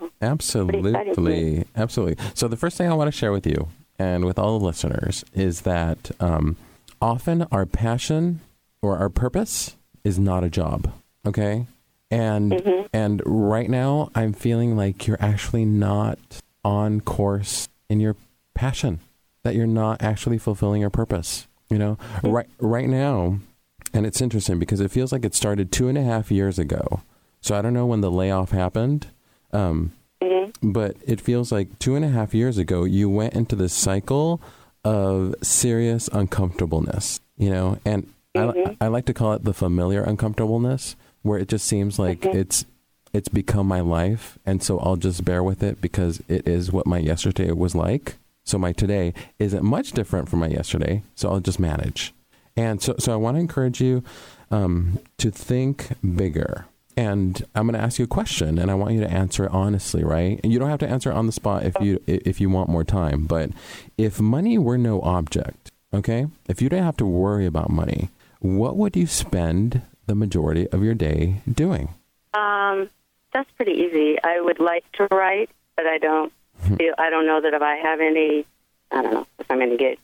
D: Absolutely. Absolutely. So the first thing I want to share with you and with all the listeners is that um, often our passion or our purpose is not a job. Okay. And mm-hmm. and right now I'm feeling like you're actually not on course in your passion, that you're not actually fulfilling your purpose. You know, mm-hmm. right right now. And it's interesting because it feels like it started two and a half years ago. So I don't know when the layoff happened, um, mm-hmm. but it feels like two and a half years ago, you went into this cycle of serious uncomfortableness, you know, and mm-hmm. I, I like to call it the familiar uncomfortableness, where it just seems like mm-hmm. it's it's become my life. And so I'll just bear with it because it is what my yesterday was like. So my today isn't much different from my yesterday. So I'll just manage. And so, so I want to encourage you um, to think bigger. And I'm going to ask you a question, and I want you to answer it honestly, right? And you don't have to answer it on the spot if you if you want more time. But if money were no object, okay, if you didn't have to worry about money, what would you spend the majority of your day doing?
Q: Um, that's pretty easy. I would like to write, but I don't feel. I don't know that if I have any. I don't know if I'm any good.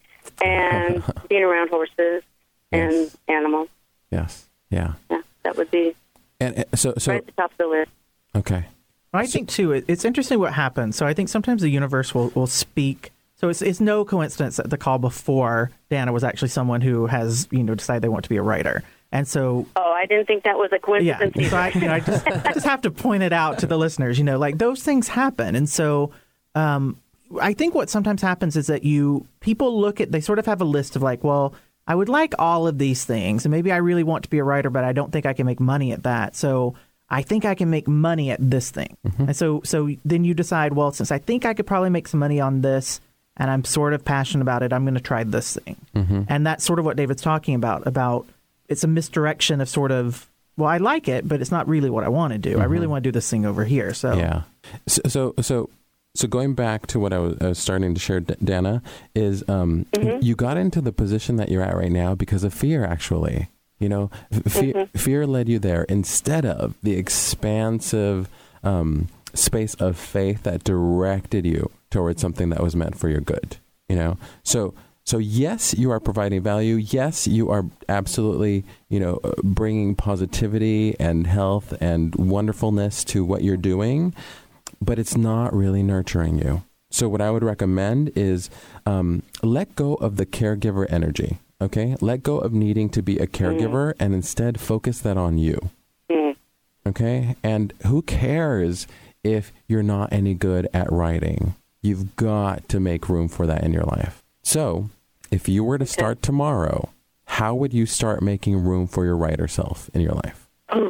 Q: And being around horses. And yes. animals.
D: Yes. Yeah.
Q: Yeah. That would be
D: and, and so, so,
Q: right at the top of the list.
D: Okay.
C: I
D: so,
C: think, too, it, it's interesting what happens. So I think sometimes the universe will, will speak. So it's it's no coincidence that the call before Dana was actually someone who has, you know, decided they want to be a writer. And so...
Q: Oh, I didn't think that was a coincidence.
C: Yeah. So I, you know, I, just, I just have to point it out to the listeners, you know, like those things happen. And so... Um, I think what sometimes happens is that you... People look at... They sort of have a list of like, well... I would like all of these things, and maybe I really want to be a writer, but I don't think I can make money at that. So I think I can make money at this thing. Mm-hmm. And so so then you decide, well, since I think I could probably make some money on this, and I'm sort of passionate about it, I'm going to try this thing. Mm-hmm. And that's sort of what David's talking about, about it's a misdirection of sort of, well, I like it, but it's not really what I want to do. Mm-hmm. I really want to do this thing over here. So
D: yeah. So so... so So going back to what I was, I was starting to share, Dana, is um, mm-hmm. you got into the position that you're at right now because of fear, actually. You know, fear, mm-hmm. fear led you there instead of the expansive um, space of faith that directed you towards something that was meant for your good. You know, so so yes, you are providing value. Yes, you are absolutely, you know, bringing positivity and health and wonderfulness to what you're doing. But it's not really nurturing you. So what I would recommend is um, let go of the caregiver energy, okay? Let go of needing to be a caregiver mm. and instead focus that on you, mm. okay? And who cares if you're not any good at writing? You've got to make room for that in your life. So if you were to start tomorrow, how would you start making room for your writer self in your life?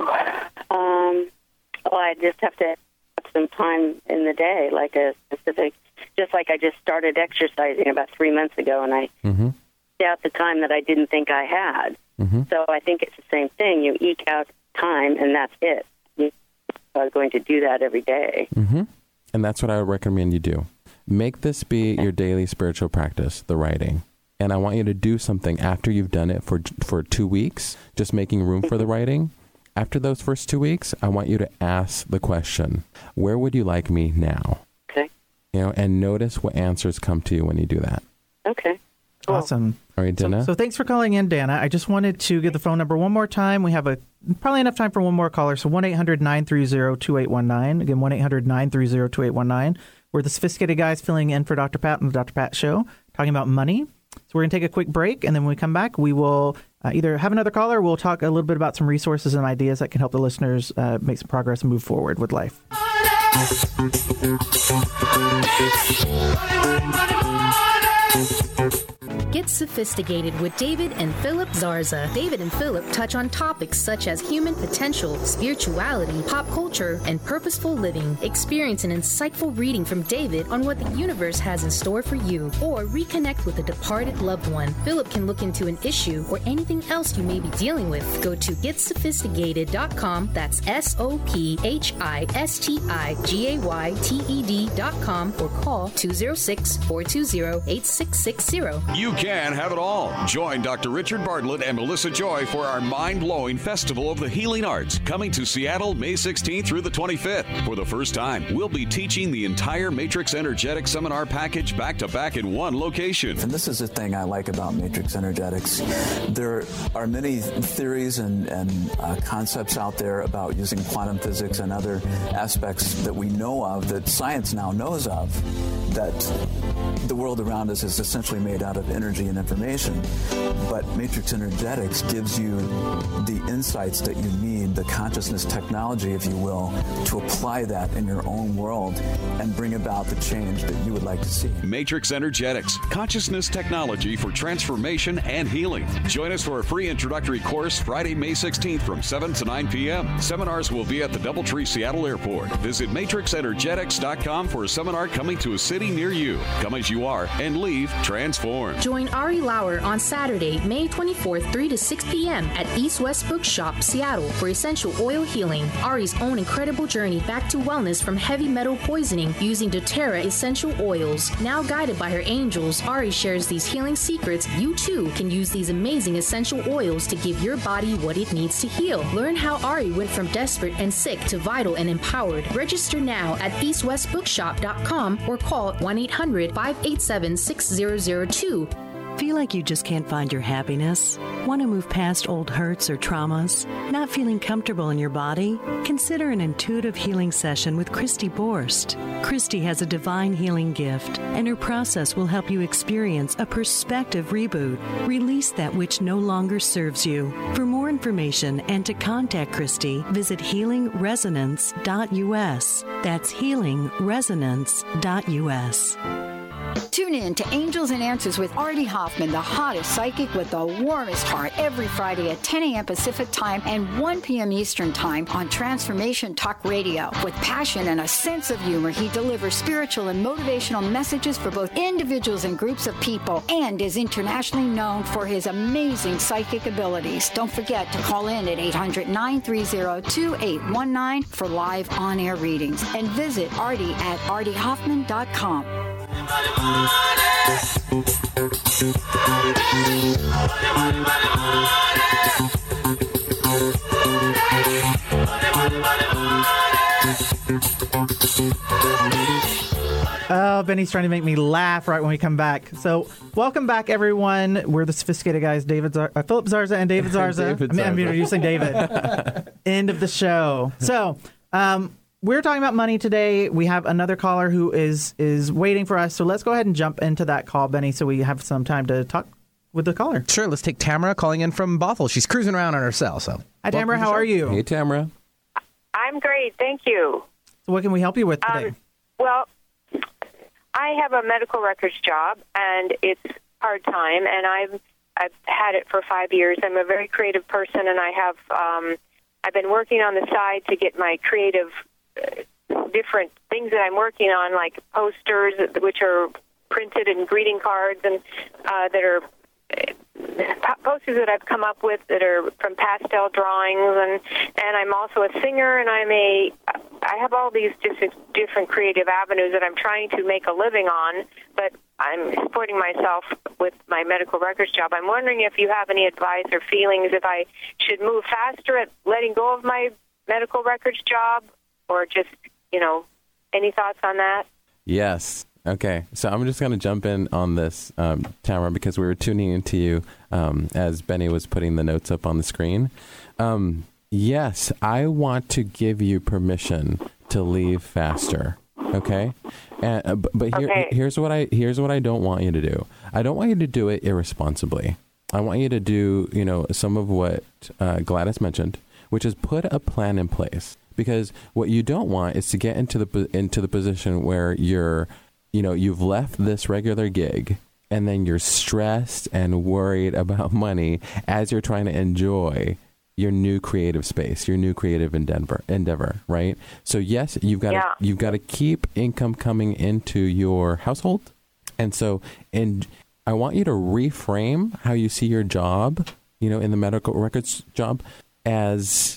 Q: Um, well, I just have to some time in the day, like a specific, just like I just started exercising about three months ago, and I mm-hmm. eke out the time that I didn't think I had. Mm-hmm. So I think it's the same thing. You eke out time, and that's it. You are going to do that every day.
D: Mm-hmm. And that's what I would recommend you do. Make this be your daily spiritual practice, the writing. And I want you to do something after you've done it for for two weeks, just making room for the writing. After those first two weeks, I want you to ask the question, where would you like me now?
Q: Okay.
D: You know, and notice what answers come to you when you do that.
Q: Okay. Cool.
C: Awesome.
D: All right, Dana.
C: So, so thanks for calling in, Dana. I just wanted to get the phone number one more time. We have a probably enough time for one more caller. So one eight hundred nine three zero two eight one nine. Again, one eight hundred nine three zero two eight one nine. We're the Sophisticated Guys filling in for Doctor Pat on the Doctor Pat Show, talking about money. So we're going to take a quick break, and then when we come back, we will uh, either have another caller or we'll talk a little bit about some resources and ideas that can help the listeners uh, make some progress and move forward with life.
A: Get Get Sophisticated with David and Philip Zarza. David and Philip touch on topics such as human potential, spirituality, pop culture, and purposeful living. Experience an insightful reading from David on what the universe has in store for you, or reconnect with a departed loved one. Philip can look into an issue or anything else you may be dealing with. Go to get sophisticated dot com. That's S O P H I S T I G A Y T E D dot com or call two oh six, four two zero, eight six six zero.
R: You can have it all. Join Doctor Richard Bartlett and Melissa Joy for our mind-blowing Festival of the Healing Arts, coming to Seattle May sixteenth through the twenty-fifth. For the first time, we'll be teaching the entire Matrix Energetics seminar package back-to-back in one location.
S: And this is the thing I like about Matrix Energetics. There are many theories and, and uh, concepts out there about using quantum physics and other aspects that we know of, that science now knows of, that the world around us is essentially made out of energy and information. But Matrix Energetics gives you the insights that you need, the consciousness technology, if you will, to apply that in your own world and bring about the change that you would like to see.
R: Matrix Energetics, consciousness technology for transformation and healing. Join us for a free introductory course Friday, May sixteenth from seven to nine p.m. Seminars will be at the Doubletree Seattle Airport. Visit matrix energetics dot com for a seminar coming to a city near you. Come as you are and leave transformed.
A: Join Ari Lauer on Saturday, May twenty-fourth, three to six p.m. at East West Bookshop, Seattle for Essential Oil Healing, Ari's own incredible journey back to wellness from heavy metal poisoning using doTERRA essential oils. Now guided by her angels, Ari shares these healing secrets. You too can use these amazing essential oils to give your body what it needs to heal. Learn how Ari went from desperate and sick to vital and empowered. Register now at east west bookshop dot com or call one eight hundred, five eight seven, six zero zero two.
T: Feel like you just can't find your happiness? Want to move past old hurts or traumas? Not feeling comfortable in your body? Consider an intuitive healing session with Christy Borst. Christy has a divine healing gift, and her process will help you experience a perspective reboot. Release that which no longer serves you. For more information and to contact Christy, visit healing resonance dot u s. That's healing resonance dot u s.
B: Tune in to Angels and Answers with Artie Hoffman, the hottest psychic with the warmest heart, every Friday at ten a.m. Pacific Time and one p.m. Eastern Time on Transformation Talk Radio. With passion and a sense of humor, he delivers spiritual and motivational messages for both individuals and groups of people, and is internationally known for his amazing psychic abilities. Don't forget to call in at eight hundred, nine three zero, two eight one nine for live on-air readings, and visit Artie at artie hoffman dot com.
C: Oh, Benny's trying to make me laugh right when we come back. So, welcome back, everyone. We're the Sophisticated Guys, David Zar- uh, Philip Zarza and David Zarza.
D: David
C: I mean, I'm
D: Zarza.
C: introducing David. End of the show. So, um, we're talking about money today. We have another caller who is is waiting for us. So let's go ahead and jump into that call, Benny, so we have some time to talk with the caller.
E: Sure. Let's take Tamara calling in from Bothell. She's cruising around on her cell. So,
C: hi, Tamara. How are you?
D: Hey, Tamara.
U: I'm great, thank you.
C: So what can we help you with today?
U: Um, well, I have a medical records job, and it's part-time, and I've, I've had it for five years. I'm a very creative person, and I have um, I've been working on the side to get my creative uh, different things that I'm working on, like posters, which are printed and greeting cards, and uh, that are uh, posters that I've come up with that are from pastel drawings, and and I'm also a singer, and I'm a I have all these different different creative avenues that I'm trying to make a living on, but I'm supporting myself with my medical records job. I'm wondering if you have any advice or feelings if I should move faster at letting go of my medical records job, or just, you know, any thoughts on that?
D: Yes. Okay. So I'm just going to jump in on this, um, Tamara, because we were tuning into you um, as Benny was putting the notes up on the screen. Um, yes, I want to give you permission to leave faster. Okay. And, uh, but but here,
U: Okay.
D: here's what I here's what I don't want you to do. I don't want you to do it irresponsibly. I want you to do, you know, some of what uh, Gladys mentioned, which is put a plan in place. Because what you don't want is to get into the into the position where you're, you know, you've left this regular gig and then you're stressed and worried about money as you're trying to enjoy your new creative space, your new creative endeavor, endeavor, right? So yes, you've got
U: Yeah.
D: to, you've got to keep income coming into your household. And so, and I want you to reframe how you see your job, you know, in the medical records job, as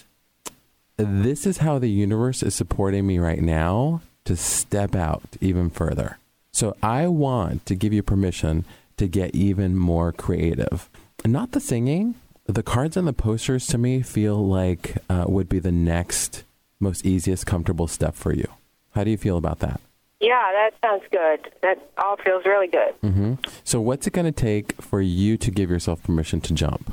D: this is how the universe is supporting me right now to step out even further. So I want to give you permission to get even more creative. Not the singing. The cards and the posters to me feel like uh, would be the next most easiest, comfortable step for you. How do you feel about that?
U: Yeah, that sounds good. That all feels really good.
D: Mm-hmm. So what's it going to take for you to give yourself permission to jump?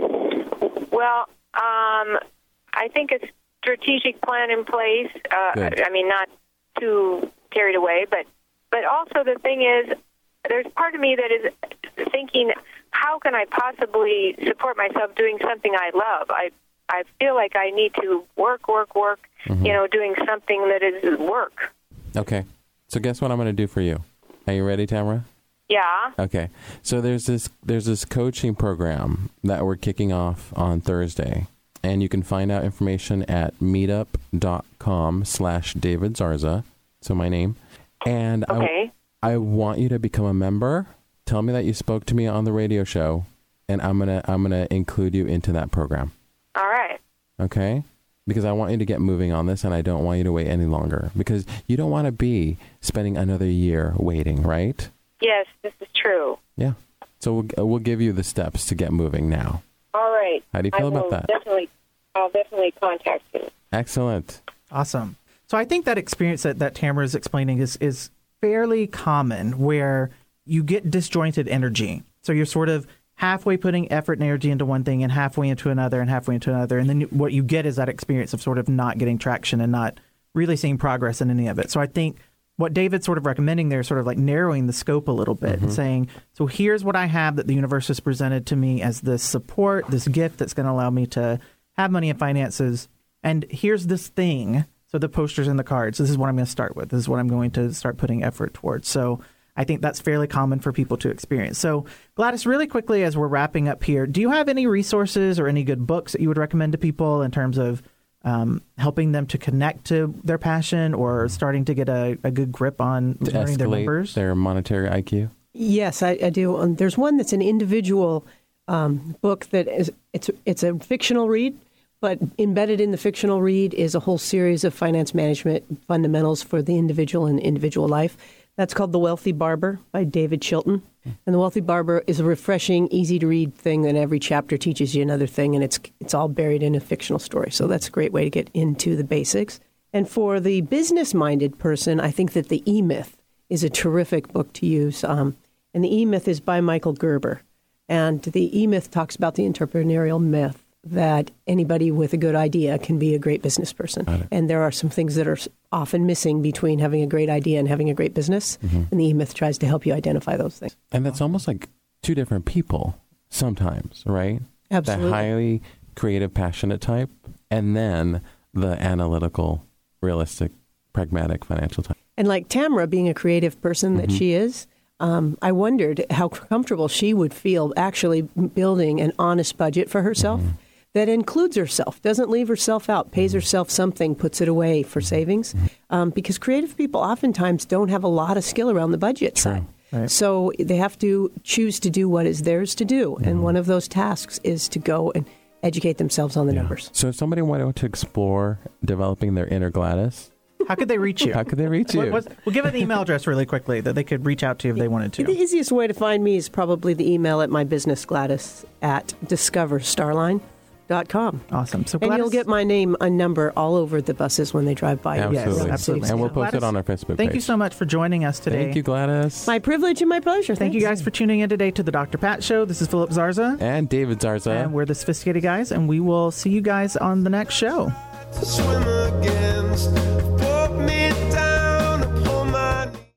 U: Well, um, I think a strategic plan in place. Uh,
D: Good.
U: I mean, not too carried away, but but also the thing is, there's part of me that is thinking, how can I possibly support myself doing something I love? I I feel like I need to work, work, work.
D: Mm-hmm.
U: You know, doing something that is work.
D: Okay. So guess what I'm going to do for you? Are you ready, Tamara?
U: Yeah.
D: Okay. So there's this there's this coaching program that we're kicking off on Thursday. And you can find out information at meetup.com slash David Zarza. So my name. And
U: Okay.
D: I, I want you to become a member. Tell me that you spoke to me on the radio show, and I'm gonna I'm gonna include you into that program.
U: All right.
D: Okay? Because I want you to get moving on this, and I don't want you to wait any longer. Because you don't want to be spending another year waiting, right?
U: Yes, this is true.
D: Yeah. So we'll we'll give you the steps to get moving now.
U: All right.
D: How do you feel
U: I
D: about
U: will
D: that?
U: Definitely, I'll definitely contact you.
D: Excellent.
C: Awesome. So I think that experience that, that Tamara is explaining is, is fairly common, where you get disjointed energy. So you're sort of halfway putting effort and energy into one thing and halfway into another and halfway into another. And then you, what you get is that experience of sort of not getting traction and not really seeing progress in any of it. So I think what David's sort of recommending there is sort of like narrowing the scope a little bit
D: Mm-hmm.
C: and saying, so here's what I have that the universe has presented to me as this support, this gift that's going to allow me to have money and finances. And here's this thing. So the posters and the cards, this is what I'm going to start with. This is what I'm going to start putting effort towards. So I think that's fairly common for people to experience. So Gladys, really quickly as we're wrapping up here, do you have any resources or any good books that you would recommend to people in terms of um, helping them to connect to their passion or starting to get a, a good grip on
D: To
C: learning their
D: escalate
C: numbers?
D: their monetary I Q?
F: Yes, I, I do. Um, there's one that's an individual um, book that is it's it's a fictional read, but embedded in the fictional read is a whole series of finance management fundamentals for the individual and individual life. That's called The Wealthy Barber by David Chilton. And The Wealthy Barber is a refreshing, easy-to-read thing, and every chapter teaches you another thing, and it's it's all buried in a fictional story. So that's a great way to get into the basics. And for the business-minded person, I think that The E-Myth is a terrific book to use. Um, and The E-Myth is by Michael Gerber. And The E-Myth talks about the entrepreneurial myth that anybody with a good idea can be a great business person. And there are some things that are often missing between having a great idea and having a great business.
D: Mm-hmm.
F: And the E-Myth tries to help you identify those things.
D: And that's almost like two different people sometimes, right?
F: Absolutely.
D: The highly creative, passionate type, and then the analytical, realistic, pragmatic, financial type.
F: And like Tamara, being a creative person that
D: Mhm.
F: she is, um, I wondered how comfortable she would feel actually building an honest budget for herself that includes herself, doesn't leave herself out, pays herself something, puts it away for savings. Um, because creative people oftentimes don't have a lot of skill around the budget side. So they have to choose to do what is theirs to do. And one of those tasks is to go and educate themselves on the numbers.
D: So if somebody wanted to explore developing their inner Gladys,
C: How could they reach you?
D: How could they reach you?
C: What- what's- we'll give an email address really quickly that they could reach out to if they wanted to.
F: The easiest way to find me is probably the email at my business, Gladys, at discover starline dot com.
C: Awesome. So
F: and
C: Gladys-
F: you'll get my name and number all over the buses when they drive by.
D: Absolutely.
F: Yes, absolutely.
D: And we'll post it on our Facebook
C: Thank
D: page.
C: you so much for joining us today.
D: Thank you, Gladys.
F: My privilege and my pleasure.
C: Thank you guys for tuning in today to the Doctor Pat Show. This is Philip Zarza.
D: And David Zarza.
C: And we're the Sophisticated Guys, and we will see you guys on the next show.
G: Swim against, put me down upon my
B: Hi,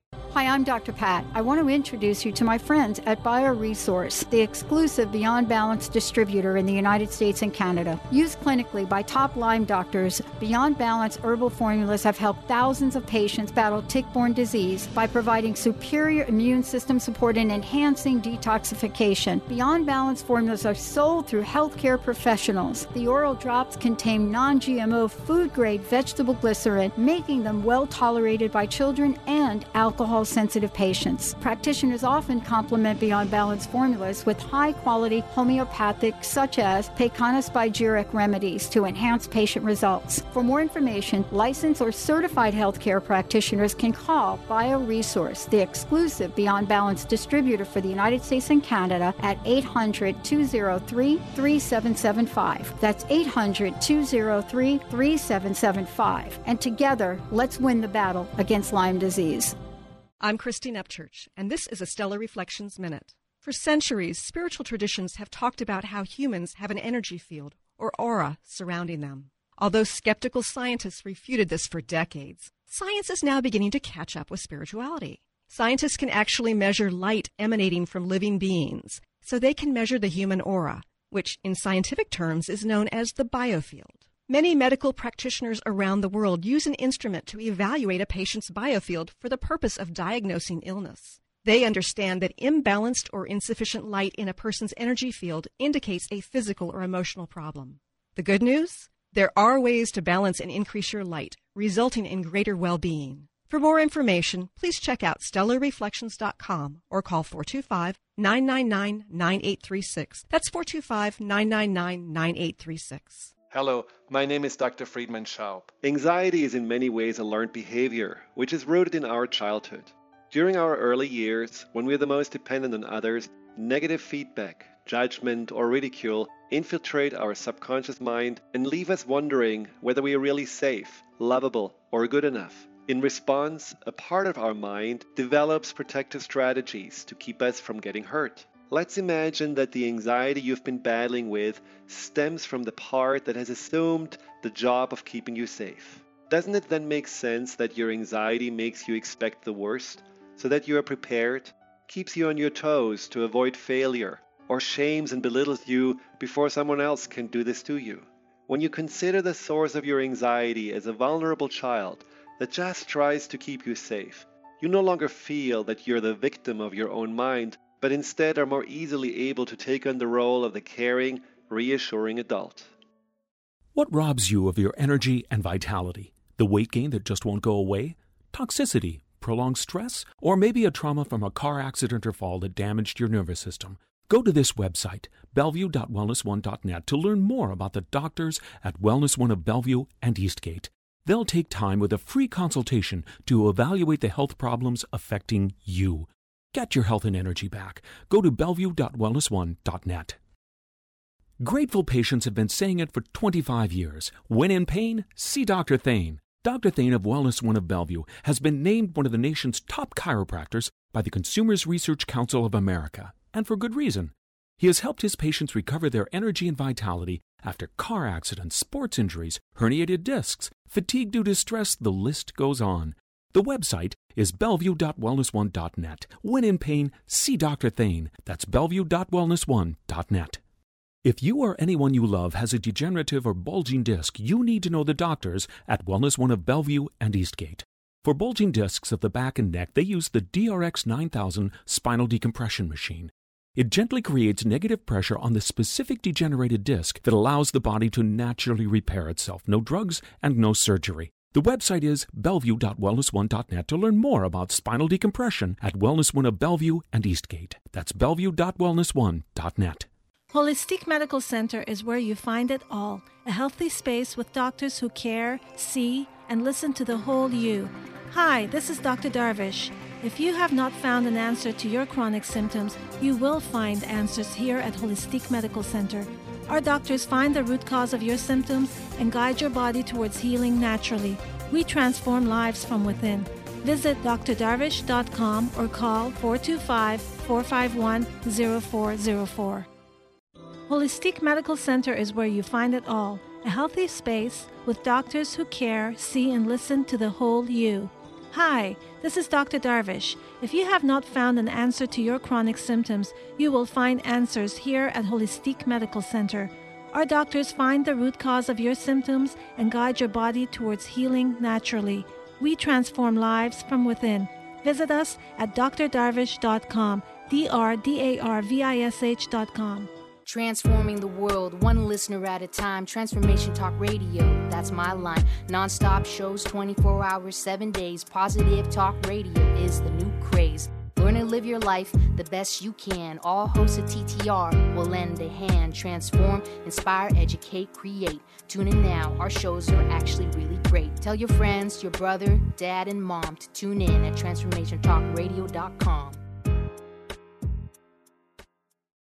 B: I'm Doctor Pat. I want to introduce you to my friends at BioResource, the exclusive Beyond Balance distributor in the United States and Canada. Used clinically by top Lyme doctors, Beyond Balance herbal formulas have helped thousands of patients battle tick-borne disease by providing superior immune system support and enhancing detoxification. Beyond Balance formulas are sold through healthcare professionals. The oral drops contain non-G M O food-grade vegetable glycerin, making them well tolerated by children and alcohol-sensitive patients. Practitioners often complement Beyond Balance formulas with high-quality homeopathic, such as Pecana-Spigyric remedies to enhance patient results. For more information, licensed or certified healthcare practitioners can call BioResource, the exclusive Beyond Balance distributor for the United States and Canada, at eight hundred, two oh three, three seven seven five. That's eight hundred, two oh three, three seven seven five. And together, let's win the battle against Lyme disease.
J: I'm Christine Upchurch, and this is a Stellar Reflections Minute. For centuries, spiritual traditions have talked about how humans have an energy field, or aura, surrounding them. Although skeptical scientists refuted this for decades, science is now beginning to catch up with spirituality. Scientists can actually measure light emanating from living beings, so they can measure the human aura, which in scientific terms is known as the biofield. Many medical practitioners around the world use an instrument to evaluate a patient's biofield for the purpose of diagnosing illness. They understand that imbalanced or insufficient light in a person's energy field indicates a physical or emotional problem. The good news? There are ways to balance and increase your light, resulting in greater well-being. For more information, please check out stellar reflections dot com or call four two five, nine nine nine, nine eight three six. That's four two five, nine nine nine, nine eight three six.
V: Hello, my name is Doctor Friedman Schaub. Anxiety is in many ways a learned behavior, which is rooted in our childhood. During our early years, when we are the most dependent on others, negative feedback, judgment, or ridicule infiltrate our subconscious mind and leave us wondering whether we are really safe, lovable, or good enough. In response, a part of our mind develops protective strategies to keep us from getting hurt. Let's imagine that the anxiety you've been battling with stems from the part that has assumed the job of keeping you safe. Doesn't it then make sense that your anxiety makes you expect the worst, so that you are prepared, keeps you on your toes to avoid failure, or shames and belittles you before someone else can do this to you? When you consider the source of your anxiety as a vulnerable child that just tries to keep you safe, you no longer feel that you're the victim of your own mind, but instead are more easily able to take on the role of the caring, reassuring adult.
W: What robs you of your energy and vitality? The weight gain that just won't go away? Toxicity, prolonged stress, or maybe a trauma from a car accident or fall that damaged your nervous system? Go to this website, bellevue dot wellness one dot net, to learn more about the doctors at Wellness One of Bellevue and Eastgate. They'll take time with a free consultation to evaluate the health problems affecting you. Get your health and energy back. Go to bellevue dot wellness one dot net. Grateful patients have been saying it for twenty-five years. When in pain, see Doctor Thane. Doctor Thane of Wellness One of Bellevue has been named one of the nation's top chiropractors by the Consumers Research Council of America, and for good reason. He has helped his patients recover their energy and vitality after car accidents, sports injuries, herniated discs, fatigue due to stress, the list goes on. The website is bellevue dot wellness one dot net. When in pain, see Doctor Thane. That's bellevue dot wellness one dot net. If you or anyone you love has a degenerative or bulging disc, you need to know the doctors at Wellness One of Bellevue and Eastgate. For bulging discs of the back and neck, they use the D R X nine thousand spinal decompression machine. It gently creates negative pressure on the specific degenerated disc that allows the body to naturally repair itself. No drugs and no surgery. The website is bellevue dot wellness one dot net to learn more about spinal decompression at Wellness One of Bellevue and Eastgate. That's bellevue dot wellness one dot net.
X: Holistic Medical Center is where you find it all. A healthy space with doctors who care, see, and listen to the whole you. Hi, this is Doctor Darvish. If you have not found an answer to your chronic symptoms, you will find answers here at Holistic Medical Center. Our doctors find the root cause of your symptoms and guide your body towards healing naturally. We transform lives from within. Visit d r darvish dot com or call four two five, four five one, zero four zero four. Holistic Medical Center is where you find it all. A healthy space with doctors who care, see, and listen to the whole you. Hi, this is Doctor Darvish. If you have not found an answer to your chronic symptoms, you will find answers here at Holistic Medical Center. Our doctors find the root cause of your symptoms and guide your body towards healing naturally. We transform lives from within. Visit us at d r darvish dot com, D R D A R V I S H dot com.
A: Transforming the world, one listener at a time. Transformation Talk Radio, that's my line. Non-stop shows, twenty-four hours, seven days. Positive Talk Radio is the new craze. Learn and live your life the best you can. All hosts of T T R will lend a hand. Transform, inspire, educate, create. Tune in now. Our shows are actually really great. Tell your friends, your brother, dad, and mom to tune in at transformation talk radio dot com.